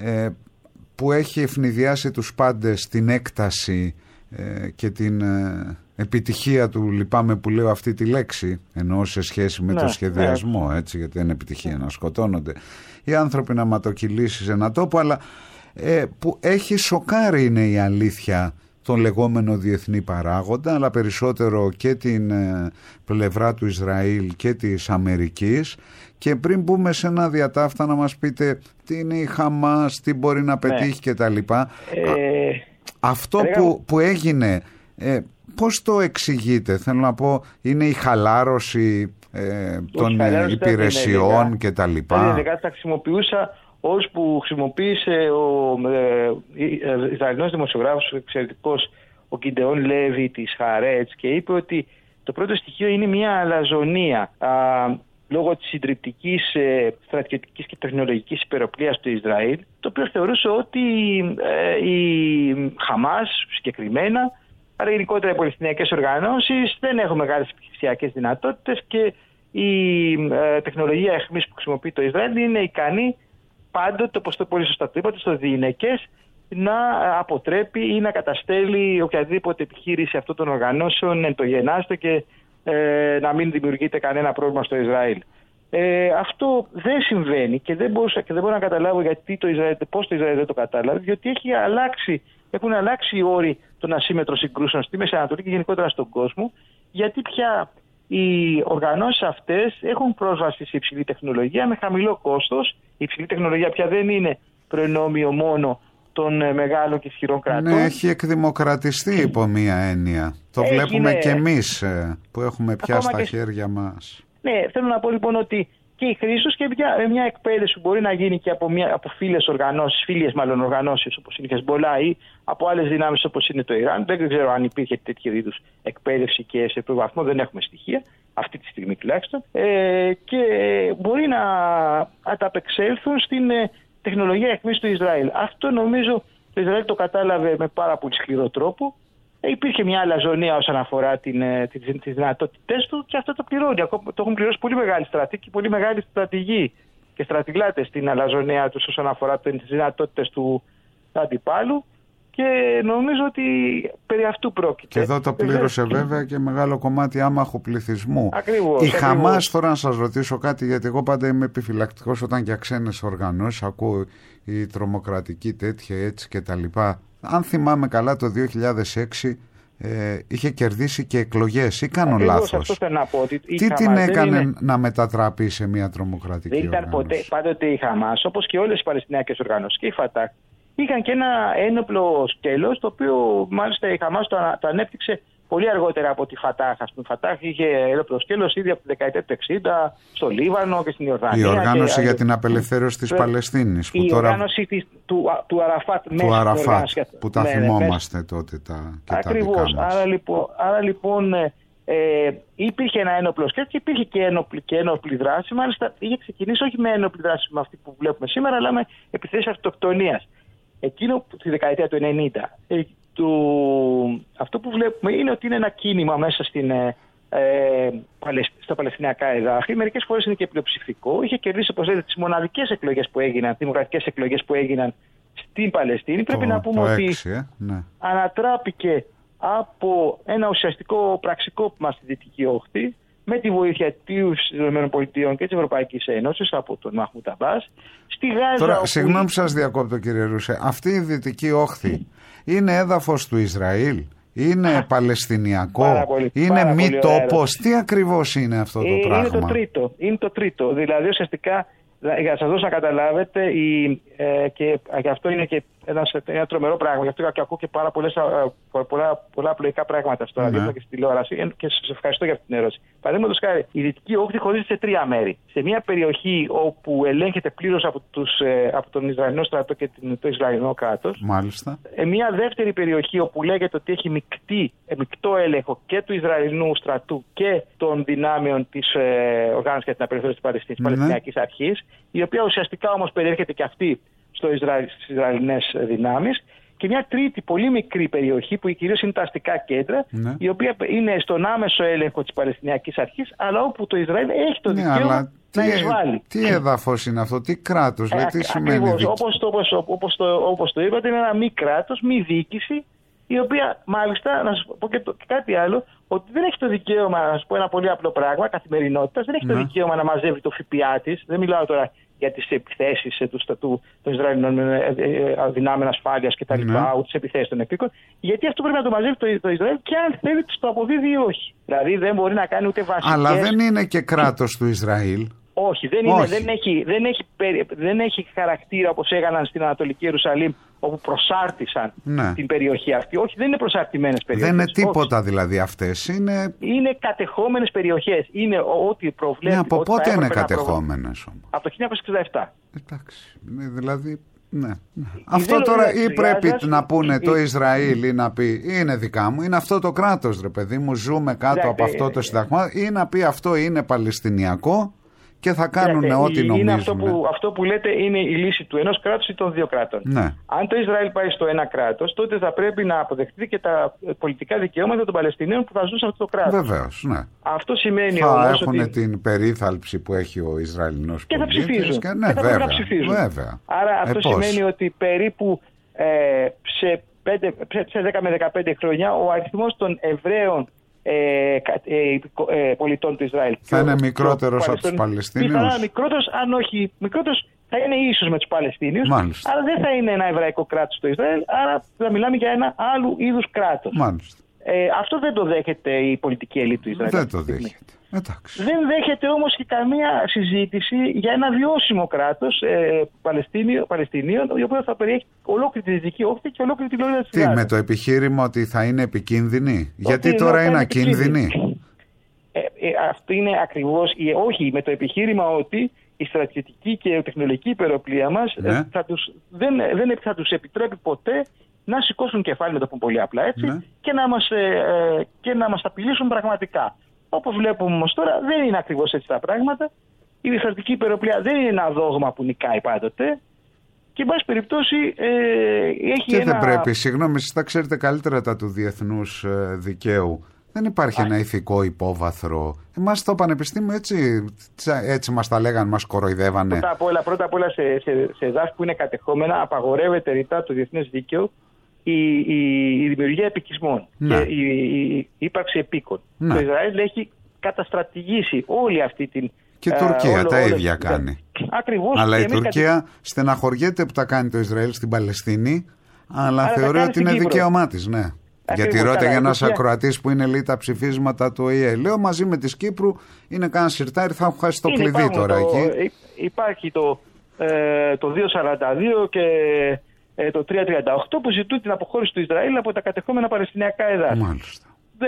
που έχει ευνηδιάσει τους πάντες την έκταση και την επιτυχία του, λυπάμαι που λέω αυτή τη λέξη, εννοώ σε σχέση με το σχεδιασμό, έτσι, γιατί δεν είναι επιτυχία να σκοτώνονται οι άνθρωποι, να ματοκυλήσει σε ένα τόπο, αλλά που έχει σοκάρει, είναι η αλήθεια, τον λεγόμενο διεθνή παράγοντα, αλλά περισσότερο και την πλευρά του Ισραήλ και της Αμερικής. Και πριν μπούμε σε ένα διατάφτα να μας πείτε τι είναι η Χαμάς, τι μπορεί να πετύχει κτλ. Αυτό που έγινε, πώς το εξηγείτε? Θέλω να πω, είναι η χαλάρωση των υπηρεσιών κτλ. Θα χρησιμοποιούσα που χρησιμοποίησε ο Ισραηλινός δημοσιογράφος εξαιρετικός, ο Γκιντεόν Λέβι της Χαρέτς, και είπε ότι το πρώτο στοιχείο είναι μια αλαζονία λόγω της συντριπτικής στρατιωτικής και τεχνολογικής υπεροπλίας του Ισραήλ, το οποίο θεωρούσε ότι η Χαμάς συγκεκριμένα, άρα γενικότερα οι παλαιστινιακές οργανώσεις, δεν έχουν μεγάλες επιχειρησιακές δυνατότητες και η τεχνολογία αιχμής που χρησιμοποιεί το Ισραήλ είναι ικανή πάντοτε, όπως το πολύ σωστά το είπατε, στο διηνεκές, να αποτρέπει ή να καταστέλει οποιαδήποτε επιχείρηση αυτών των οργανώσεων εν το γεννάστε και να μην δημιουργείται κανένα πρόβλημα στο Ισραήλ. Αυτό δεν συμβαίνει και δεν μπορώ να καταλάβω πώς το Ισραήλ δεν το κατάλαβε, διότι έχουν αλλάξει οι όροι των ασύμμετρων συγκρούσεων στη Μέση Ανατολή και γενικότερα στον κόσμο, γιατί πια οι οργανώσεις αυτές έχουν πρόσβαση σε υψηλή τεχνολογία με χαμηλό κόστος. Η υψηλή τεχνολογία πια δεν είναι προνόμιο μόνο των μεγάλων και ισχυρών κρατών. Ναι, έχει εκδημοκρατιστεί υπό μία έννοια. Το βλέπουμε και εμείς που έχουμε πια στα χέρια μας. Ναι, θέλω να πω λοιπόν ότι και η χρήση και μια εκπαίδευση που μπορεί να γίνει και από φίλιες οργανώσεις όπως είναι η Χεσμπολά ή από άλλες δυνάμεις όπως είναι το Ιράν. Δεν ξέρω αν υπήρχε τέτοιου είδους εκπαίδευση και σε ποιο βαθμό, δεν έχουμε στοιχεία, αυτή τη στιγμή τουλάχιστον. Και μπορεί να ανταπεξέλθουν στην τεχνολογία αιχμής του Ισραήλ. Αυτό νομίζω το Ισραήλ το κατάλαβε με πάρα πολύ σκληρό τρόπο. Υπήρχε μια αλαζονία όσον αφορά τις δυνατότητές του και αυτό το πληρώνει. Το έχουν πληρώσει πολύ μεγάλη στρατή και πολύ μεγάλη στρατηγοί και στρατηγλάτες στην αλαζονία τους όσον αφορά τις δυνατότητες του αντιπάλου, και νομίζω ότι περί αυτού πρόκειται. Και εδώ το πλήρωσε βέβαια και μεγάλο κομμάτι άμαχου πληθυσμού. Ακριβώς. Η Χαμάς, τώρα να σας ρωτήσω κάτι, γιατί εγώ πάντα είμαι επιφυλακτικός όταν για ξένες οργανώσεις ακούω η τρομοκρατική τέτοια έτσι και τα λοιπά. Αν θυμάμαι καλά, το 2006 είχε κερδίσει και εκλογές ή κάνω λάθος? Αυτό θέλω να πω, ότι τι την έκανε να μετατραπεί σε μια τρομοκρατική οργάνωση? Δεν ήταν πάντοτε η Χαμάς, όπως και όλες οι παλαιστινιακές οργανώσεις και η Φατάχ, είχαν και ένα ένοπλο σκέλος, το οποίο μάλιστα η Χαμάς το ανέπτυξε πολύ αργότερα από τη Φατάχ. Η Φατάχ είχε ένοπλο σκέλος ήδη από τη δεκαετία του 60 στο Λίβανο και στην Ιορδανία. Η οργάνωση για την απελευθέρωση της Παλαιστίνης. Η οργάνωση του Αραφάτ. Του Αραφάτ, που τα θυμόμαστε τότε Ακριβώς. Άρα λοιπόν υπήρχε ένα ένοπλο σκέλος και υπήρχε και ένοπλη δράση. Μάλιστα είχε ξεκινήσει όχι με ένοπλη δράση με αυτή που βλέπουμε σήμερα, αλλά με επιθέσεις αυτοκτονίας. Εκείνο τη δεκαετία του 90. Αυτό που βλέπουμε είναι ότι είναι ένα κίνημα μέσα στα Παλαιστινιακά εδάφη. Μερικές φορές είναι και πλειοψηφικό. Είχε κερδίσει, όπως λέτε, τις μοναδικές εκλογές που έγιναν, δημοκρατικές εκλογές που έγιναν στην Παλαιστίνη. Πρέπει να πούμε ότι ανατράπηκε από ένα ουσιαστικό πραξικόπημα στη Δυτική Όχθη, με τη βοήθεια της ΗΠΑ και της Ευρωπαϊκής Ένωσης από τον Μαχμούντ Αμπάς. Στη Γάζα. Τώρα, συγγνώμη που σας διακόπτω, κύριε Ρούσε, αυτή η Δυτική Όχθη είναι έδαφος του Ισραήλ, είναι παλαιστινιακό, είναι μη τόπος? Τι ακριβώς είναι αυτό το πράγμα? Είναι το τρίτο. Δηλαδή ουσιαστικά, για να σας δώσω να καταλάβετε, και αυτό είναι και ένα τρομερό πράγμα. Γι' αυτό και ακούω και πολλά απλοϊκά πράγματα στο ραδιόφωνο και στη τηλεόραση, και σας ευχαριστώ για αυτή την ερώτηση. Παραδείγματος χάρη, η Δυτική Όχθη χωρίζεται σε τρία μέρη. Σε μια περιοχή όπου ελέγχεται πλήρως από τον Ισραηλινό στρατό και το Ισραηλινό κράτος. Μάλιστα. Μια δεύτερη περιοχή όπου λέγεται ότι έχει μεικτό έλεγχο και του Ισραηλινού στρατού και των δυνάμεων της Οργάνωσης για την Απελευθέρωση της Παλαιστίνης, της Παλαιστινιακής Αρχής, η οποία ουσιαστικά όμως περιέρχεται και αυτή στις Ισραηλινές δυνάμεις, και μια τρίτη πολύ μικρή περιοχή που κυρίως είναι τα αστικά κέντρα, η οποία είναι στον άμεσο έλεγχο της Παλαιστινιακής Αρχής, αλλά όπου το Ισραήλ έχει το δικαίωμα να εισβάλλει. Τι έδαφος είναι αυτό, τι κράτος, τι σημαίνει? Όπως το είπατε, είναι ένα μη κράτος, μη διοίκηση, η οποία μάλιστα, να σας πω και κάτι άλλο, ότι δεν έχει το δικαίωμα, να σας πω ένα πολύ απλό πράγμα καθημερινότητας, δεν έχει το δικαίωμα να μαζεύει το ΦΠΑ της. Δεν μιλάω τώρα για τις επιθέσεις των Ισραηλινών δυνάμεων ασφάλειας και τα λοιπά, ούτε τις επιθέσεις των επίκων, γιατί αυτό πρέπει να το μαζεύει το Ισραήλ και αν θέλει το αποδίδει ή όχι. Δηλαδή δεν μπορεί να κάνει ούτε βασικές. Αλλά δεν είναι και κράτος του Ισραήλ. Όχι, δεν έχει χαρακτήρα όπως έκαναν στην Ανατολική Ιερουσαλήμ, όπου προσάρτησαν την περιοχή αυτή. Όχι, δεν είναι προσαρτημένες περιοχές. Δεν είναι τίποτα δηλαδή αυτές. Είναι κατεχόμενες περιοχές. Είναι ό,τι προβλέπει. Από πότε είναι κατεχόμενες όμως? Από το 1967. Εντάξει. Δηλαδή. Ναι. Αυτό τώρα ή πρέπει να πούνε το Ισραήλ ή να πει είναι δικά μου, είναι αυτό το κράτος, ρε παιδί μου, ζούμε κάτω από αυτό το συνταγμα, ή να πει αυτό είναι παλαιστινιακό και θα κάνουν ό,τι νομίζουν. Είναι αυτό που λέτε είναι η λύση του ενός κράτους ή των δύο κράτων. Ναι. Αν το Ισραήλ πάει στο ένα κράτος, τότε θα πρέπει να αποδεχτεί και τα πολιτικά δικαιώματα των Παλαιστινίων που θα ζουν σε αυτό το κράτος. Βεβαίως, ναι. Αυτό σημαίνει θα όμως έχουν ότι την περίθαλψη που έχει ο Ισραηλινός και πολίτης. Θα ψηφίζουν. Και θα πρέπει να ψηφίζουν. Βέβαια. Άρα αυτό σημαίνει ότι περίπου σε 10 με 15 χρόνια ο αριθμός των Εβραίων πολιτών του Ισραήλ θα είναι μικρότερος από τους Παλαιστίνιους. Θα είναι μικρότερος, αν όχι μικρότερος, θα είναι ίσος με τους Παλαιστίνιους. Μάλιστα. Άρα δεν θα είναι ένα εβραϊκό κράτος το Ισραήλ, άρα θα μιλάμε για ένα άλλου είδους κράτος. Μάλιστα. Αυτό δεν το δέχεται η πολιτική ελίτ του Ισραήλ. Δεν το δέχεται. Εντάξει. Δεν δέχεται όμως και καμία συζήτηση για ένα βιώσιμο κράτος Παλαιστινίων, το οποίο θα περιέχει ολόκληρη τη Δυτική Όχθη και ολόκληρη τη Λωρίδα της Γάζας. Με το επιχείρημα ότι θα είναι επικίνδυνη? Γιατί τώρα είναι ακίνδυνη? Αυτό είναι ακριβώς, όχι, με το επιχείρημα ότι η στρατιωτική και η τεχνολογική υπεροπλία μας δεν θα τους επιτρέπει ποτέ να σηκώσουν κεφάλι, να το πούμε πολύ απλά έτσι, και να μας απειλήσουν πραγματικά. Όπως βλέπουμε όμως τώρα, δεν είναι ακριβώς έτσι τα πράγματα. Η στρατιωτική υπεροπλία δεν είναι ένα δόγμα που νικάει πάντοτε. Και εν πάση περιπτώσει έχει και δεν πρέπει, συγγνώμη, εσείς τα ξέρετε καλύτερα τα του διεθνούς δικαίου. Δεν υπάρχει ένα ηθικό υπόβαθρο. Εμάς στο πανεπιστήμιο έτσι μας τα λέγανε, μας κοροϊδεύανε. Πρώτα απ' όλα σε εδάφη που είναι κατεχόμενα απαγορεύεται ρητά το διεθνές δίκαιο η δημιουργία επικισμών και η ύπαρξη επίκων. Το Ισραήλ έχει καταστρατηγήσει όλη αυτή την... Και η Τουρκία τα ίδια κάνει. Ακριβώς. Αλλά η Τουρκία στεναχωριέται που τα κάνει το Ισραήλ στην Παλαιστίνη, αλλά θεωρεί ότι είναι δικαίωμά της, ναι. Γιατί ρώταγε ένας ακροατής που είναι λέει τα ψηφίσματα του ΟΗΕ. Λέω μαζί με της Κύπρου είναι κανένα σιρτάρι, θα έχουν χάσει το κλειδί τώρα εκεί. Υπάρχει το 242 και το 338 που ζητούν την αποχώρηση του Ισραήλ από τα κατεχόμενα παλαιστινιακά εδάφη. Μάλιστα.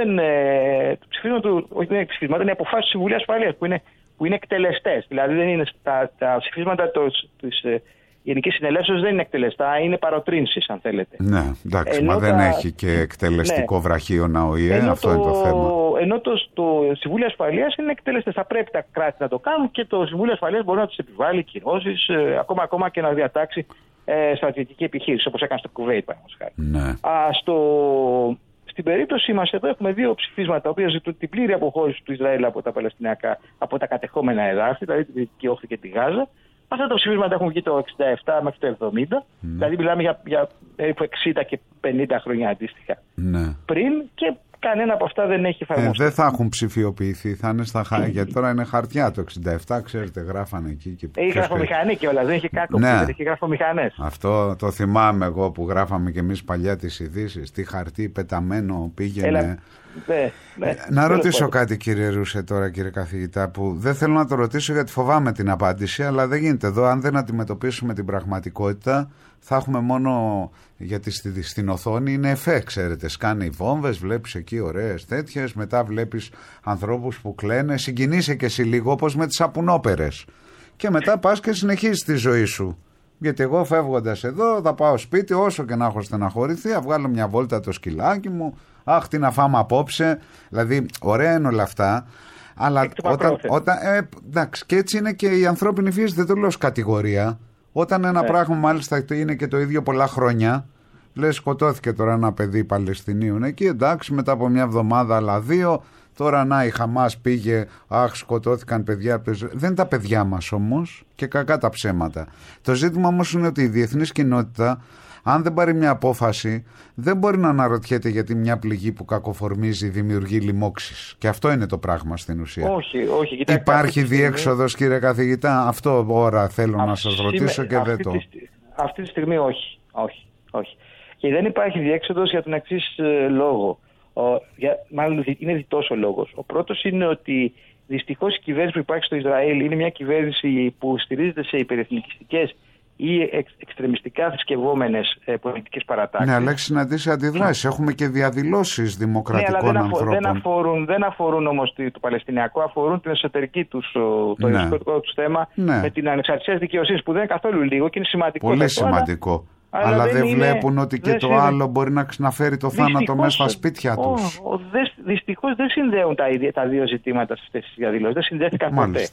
Το ψηφίσμα του, όχι δεν είναι ψηφίσματα, είναι αποφάσεις του Συμβουλίου Ασφαλείας που είναι εκτελεστές. Δηλαδή δεν είναι τα ψηφίσματα της Γενικής Συνελεύσεως δεν είναι εκτελεστά, είναι παροτρύνσεις αν θέλετε. Ναι, εντάξει, μα δεν έχει και εκτελεστικό βραχίωνα ΟΗΕ, αυτό είναι το θέμα. Ενώ το Συμβούλιο Ασφαλείας είναι εκτελεστές. Θα πρέπει τα κράτη να το κάνουν και το Συμβούλιο Ασφαλείας μπορεί να τους επιβάλλει κυρώσεις, ακόμα και να διατάξει στρατιωτική επιχείρηση, όπως έκανε στο Κουβέιτ, παραδείγματος χάρη. Ναι. Στην περίπτωσή μας εδώ έχουμε δύο ψηφίσματα τα οποία ζητούν την πλήρη αποχώρηση του Ισραήλ από τα κατεχόμενα εδάφη, δηλαδή τη Δυτική Όχθη και τη Γάζα. Αυτά τα ψηφίσματα έχουν βγει το 67 μέχρι το 70, δηλαδή μιλάμε για περίπου 60 και 50 χρόνια αντίστοιχα πριν, και κανένα από αυτά δεν έχει εφαρμοστεί. Δεν θα έχουν ψηφιοποιηθεί, θα είναι στα γιατί τώρα είναι χαρτιά το 67, ξέρετε, γράφανε εκεί. Έχει γραφομηχανή κιόλας, δεν έχει κάκο, έχει γραφομηχανές. Αυτό το θυμάμαι εγώ που γράφαμε κι εμείς παλιά τις ειδήσεις, τι χαρτί πεταμένο πήγαινε. Να ρωτήσω κάτι κύριε Ρούσε τώρα, κύριε καθηγητά, που δεν θέλω να το ρωτήσω γιατί φοβάμαι την απάντηση, αλλά δεν γίνεται εδώ. Αν δεν αντιμετωπίσουμε την πραγματικότητα θα έχουμε μόνο, γιατί στην οθόνη είναι εφέ, ξέρετε, σκάνε οι βόμβες, βλέπεις εκεί ωραίες τέτοιες, μετά βλέπεις ανθρώπους που κλαίνε, συγκινείσαι και εσύ λίγο όπως με τις σαπουνόπερες και μετά πας και συνεχίζεις τη ζωή σου. Γιατί εγώ φεύγοντας εδώ θα πάω σπίτι, όσο και να έχω στεναχωρηθεί, θα βγάλω μια βόλτα το σκυλάκι μου, αχ τι να φάμε απόψε, δηλαδή ωραία είναι όλα αυτά, αλλά εντάξει, και έτσι είναι και η ανθρώπινη φύση, δεν το λέω ως κατηγορία. Όταν ένα πράγμα μάλιστα είναι και το ίδιο πολλά χρόνια, λες σκοτώθηκε τώρα ένα παιδί Παλαιστινίων εκεί, εντάξει, μετά από μια εβδομάδα άλλα δύο, τώρα να η Χαμάς πήγε, αχ σκοτώθηκαν παιδιά. Δεν είναι τα παιδιά μας όμως και κακά τα ψέματα. Το ζήτημα όμως είναι ότι η διεθνής κοινότητα, αν δεν πάρει μια απόφαση, δεν μπορεί να αναρωτιέται γιατί μια πληγή που κακοφορμίζει δημιουργεί λοιμώξεις. Και αυτό είναι το πράγμα στην ουσία. Όχι. Κοιτάξτε, υπάρχει διέξοδος, κύριε καθηγητά? Αυτό ώρα θέλω να σας ρωτήσω και δεν το. Αυτή τη στιγμή όχι. Και δεν υπάρχει διέξοδος για τον εξής λόγο. Μάλλον είναι διτός ο λόγος. Ο πρώτος είναι ότι Δυστυχώς η κυβέρνηση που υπάρχει στο Ισραήλ είναι μια κυβέρνηση που στηρίζεται σε υπερεθνικιστικές ή εξτρεμιστικά θρησκευόμενες πολιτικές παρατάξεις. Ναι, αλλά έχει συναντήσει αντιδράσεις. Έχουμε και διαδηλώσεις δημοκρατικών ανθρώπων. Δεν αφορούν όμως το Παλαιστινιακό, αφορούν την εσωτερική τους, το εσωτερικό τους θέμα με την ανεξαρτησία της δικαιοσύνης, που δεν είναι καθόλου λίγο και είναι σημαντικό. Πολύ σημαντικό. Αλλά δεν βλέπουν ότι και το άλλο μπορεί να φέρει το θάνατο μέσα στα σπίτια τους. Δυστυχώς δεν συνδέουν τα δύο ζητήματα σε αυτές τις διαδηλώσεις. Δεν συνδέθηκαν ποτέ.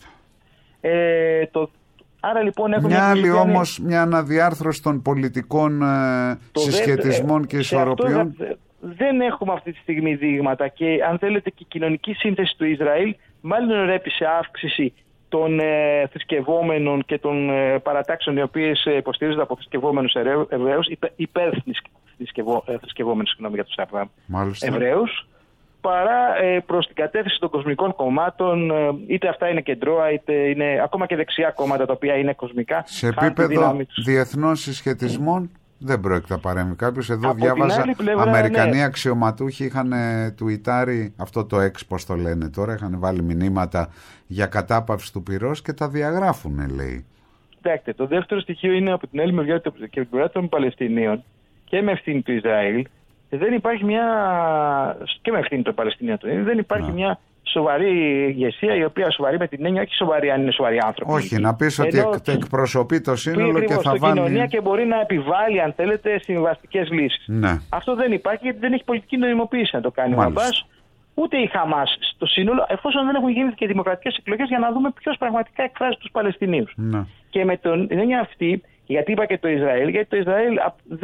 Άρα λοιπόν μια άλλη όμως, μια αναδιάρθρωση των πολιτικών συσχετισμών και ισορροπιών. Δεν έχουμε αυτή τη στιγμή δείγματα και αν θέλετε και η κοινωνική σύνθεση του Ισραήλ μάλλον ρέπει σε αύξηση των θρησκευόμενων και των παρατάξεων οι οποίες υποστηρίζονται από θρησκευόμενους Εβραίους, θρησκευόμενους για τους Εβραίους, παρά προς την κατεύθυνση των κοσμικών κομμάτων, είτε αυτά είναι κεντρώα, είτε είναι ακόμα και δεξιά κόμματα τα οποία είναι κοσμικά. Σε επίπεδο διεθνών συσχετισμών δεν πρόκειται να παρέμβει κάποιος. Εδώ από διάβαζα, Αμερικανοί αξιωματούχοι είχαν τουιτάρει, αυτό το X πώς το λένε τώρα, είχαν βάλει μηνύματα για κατάπαυση του πυρός και τα διαγράφουν, λέει. Κοιτάξτε, το δεύτερο στοιχείο είναι από την άλλη μεριά και από την πλευρά των Παλαιστινίων και με ευθύνη του Ισραήλ. Δεν υπάρχει και με ευθύνη των Παλαιστινίων, δεν υπάρχει μια σοβαρή ηγεσία, η οποία σοβαρή με την έννοια, όχι σοβαρή αν είναι σοβαροί άνθρωποι. Όχι, να πεις ότι εκπροσωπεί το σύνολο και θα βάλει. Κοινωνία και μπορεί να επιβάλλει, αν θέλετε, συμβαστικές λύσεις. Ναι. Αυτό δεν υπάρχει γιατί δεν έχει πολιτική νοημοποίηση να το κάνει ο Αμπάς, ούτε η Χαμάς στο σύνολο, εφόσον δεν έχουν γίνει και δημοκρατικές εκλογές για να δούμε ποιος πραγματικά εκφράζει τους Παλαιστινίους. Ναι. Και με την έννοια αυτή. Γιατί είπα και το Ισραήλ, γιατί το Ισραήλ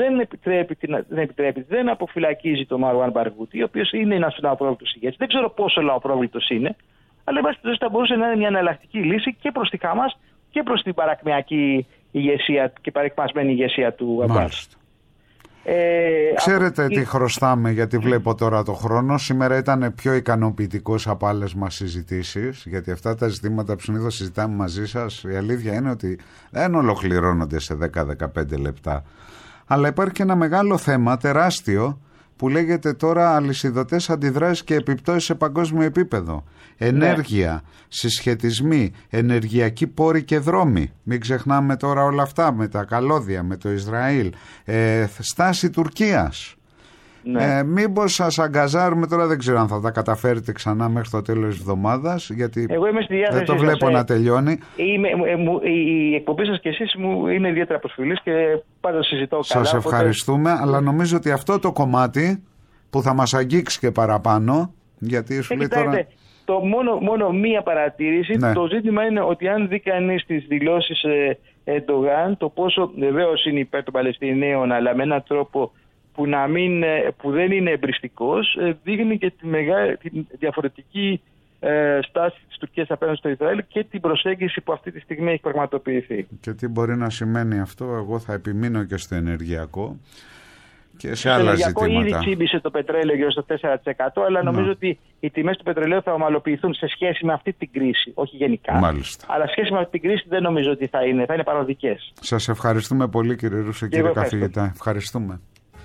δεν αποφυλακίζει τον Μαρουάν Μπαργούτη, ο οποίος είναι ένας λαοπρόβλητος ηγέτης. Δεν ξέρω πόσο λαοπρόβλητος είναι, αλλά εν πάση περιπτώσει θα μπορούσε να είναι μια εναλλακτική λύση και προς τη Χαμάς και προς την παρακμιακή ηγεσία και παρεκμασμένη ηγεσία του Αμπάς. Ξέρετε τι χρωστάμε, γιατί βλέπω τώρα το χρόνο. Σήμερα ήταν πιο ικανοποιητικός από άλλες μας συζητήσεις, γιατί αυτά τα ζητήματα που συνήθως συζητάμε μαζί σας, η αλήθεια είναι ότι δεν ολοκληρώνονται σε 10-15 λεπτά. Αλλά υπάρχει και ένα μεγάλο θέμα, τεράστιο, που λέγεται τώρα αλυσιδωτές αντιδράσεις και επιπτώσεις σε παγκόσμιο επίπεδο. Ενέργεια, συσχετισμοί, ενεργειακοί πόροι και δρόμοι. Μην ξεχνάμε τώρα όλα αυτά με τα καλώδια, με το Ισραήλ. Στάση Τουρκίας. Ναι. Μήπως σας αγκαζάρουμε τώρα, δεν ξέρω αν θα τα καταφέρετε ξανά μέχρι το τέλος της εβδομάδας, γιατί δεν το βλέπω να τελειώνει. Η εκπομπή σας και εσείς μου είναι ιδιαίτερα προσφυλής και πάντα συζητώ καλά. Σας ευχαριστούμε, αλλά νομίζω ότι αυτό το κομμάτι που θα μας αγγίξει και παραπάνω, γιατί σου λέει τώρα... Μόνο μία παρατήρηση. Ναι. Το ζήτημα είναι ότι αν δει κανείς τις δηλώσεις Ερντογάν, το πόσο βεβαίως είναι υπέρ των Παλαιστινίων, αλλά με έναν τρόπο που δεν είναι εμπριστικός, δείχνει και τη διαφορετική στάση της Τουρκίας απέναντι στο Ισραήλ και την προσέγγιση που αυτή τη στιγμή έχει πραγματοποιηθεί. Και τι μπορεί να σημαίνει αυτό? Εγώ θα επιμείνω και στο ενεργειακό και σε άλλα ζητήματα. Ήδη τσίμπησε το πετρέλαιο γύρω στο 4%, αλλά νομίζω ότι οι τιμές του πετρελαίου θα ομαλοποιηθούν σε σχέση με αυτή την κρίση, όχι γενικά. Μάλιστα. Αλλά σε σχέση με αυτή την κρίση δεν νομίζω ότι θα είναι παροδικές. Σας ευχαριστούμε πολύ, κύριε Ρούσο, κύριε καθηγητά. Ευχαριστούμε.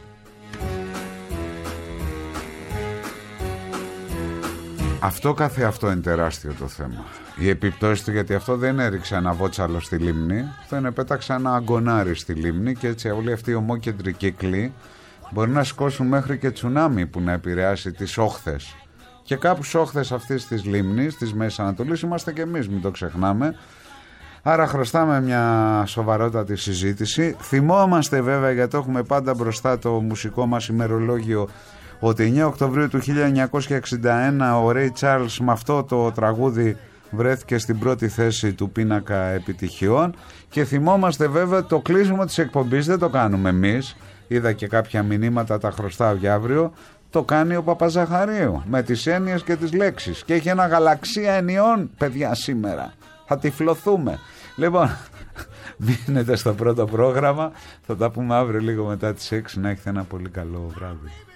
Αυτό καθεαυτό είναι τεράστιο το θέμα. Η επιπτώση του, γιατί αυτό δεν έριξε ένα βότσαλο στη λίμνη, αυτό είναι πέταξε ένα αγκονάρι στη λίμνη και έτσι όλοι αυτοί οι ομόκεντροι κύκλοι μπορεί να σηκώσουν μέχρι και τσουνάμι που να επηρεάσει τις όχθες. Και κάπου στις όχθες αυτής της λίμνης, της Μέσης Ανατολής, είμαστε και εμείς, μην το ξεχνάμε. Άρα χρωστάμε μια σοβαρότατη συζήτηση. Θυμόμαστε βέβαια, γιατί έχουμε πάντα μπροστά το μουσικό μας ημερολόγιο, ότι 9 Οκτωβρίου του 1961 ο Ρέι Τσάρλς με αυτό το τραγούδι βρέθηκε στην πρώτη θέση του πίνακα επιτυχιών, και θυμόμαστε βέβαια το κλείσιμο της εκπομπής δεν το κάνουμε εμείς, είδα και κάποια μηνύματα, τα χρωστάω για αύριο, το κάνει ο Παπαζαχαρίου με τις έννοιες και τις λέξεις και έχει ένα γαλαξία ενιών, παιδιά, σήμερα θα τυφλωθούμε. Λοιπόν, μείνετε στο πρώτο πρόγραμμα, θα τα πούμε αύριο λίγο μετά τις 6, να έχετε ένα πολύ καλό βράδυ.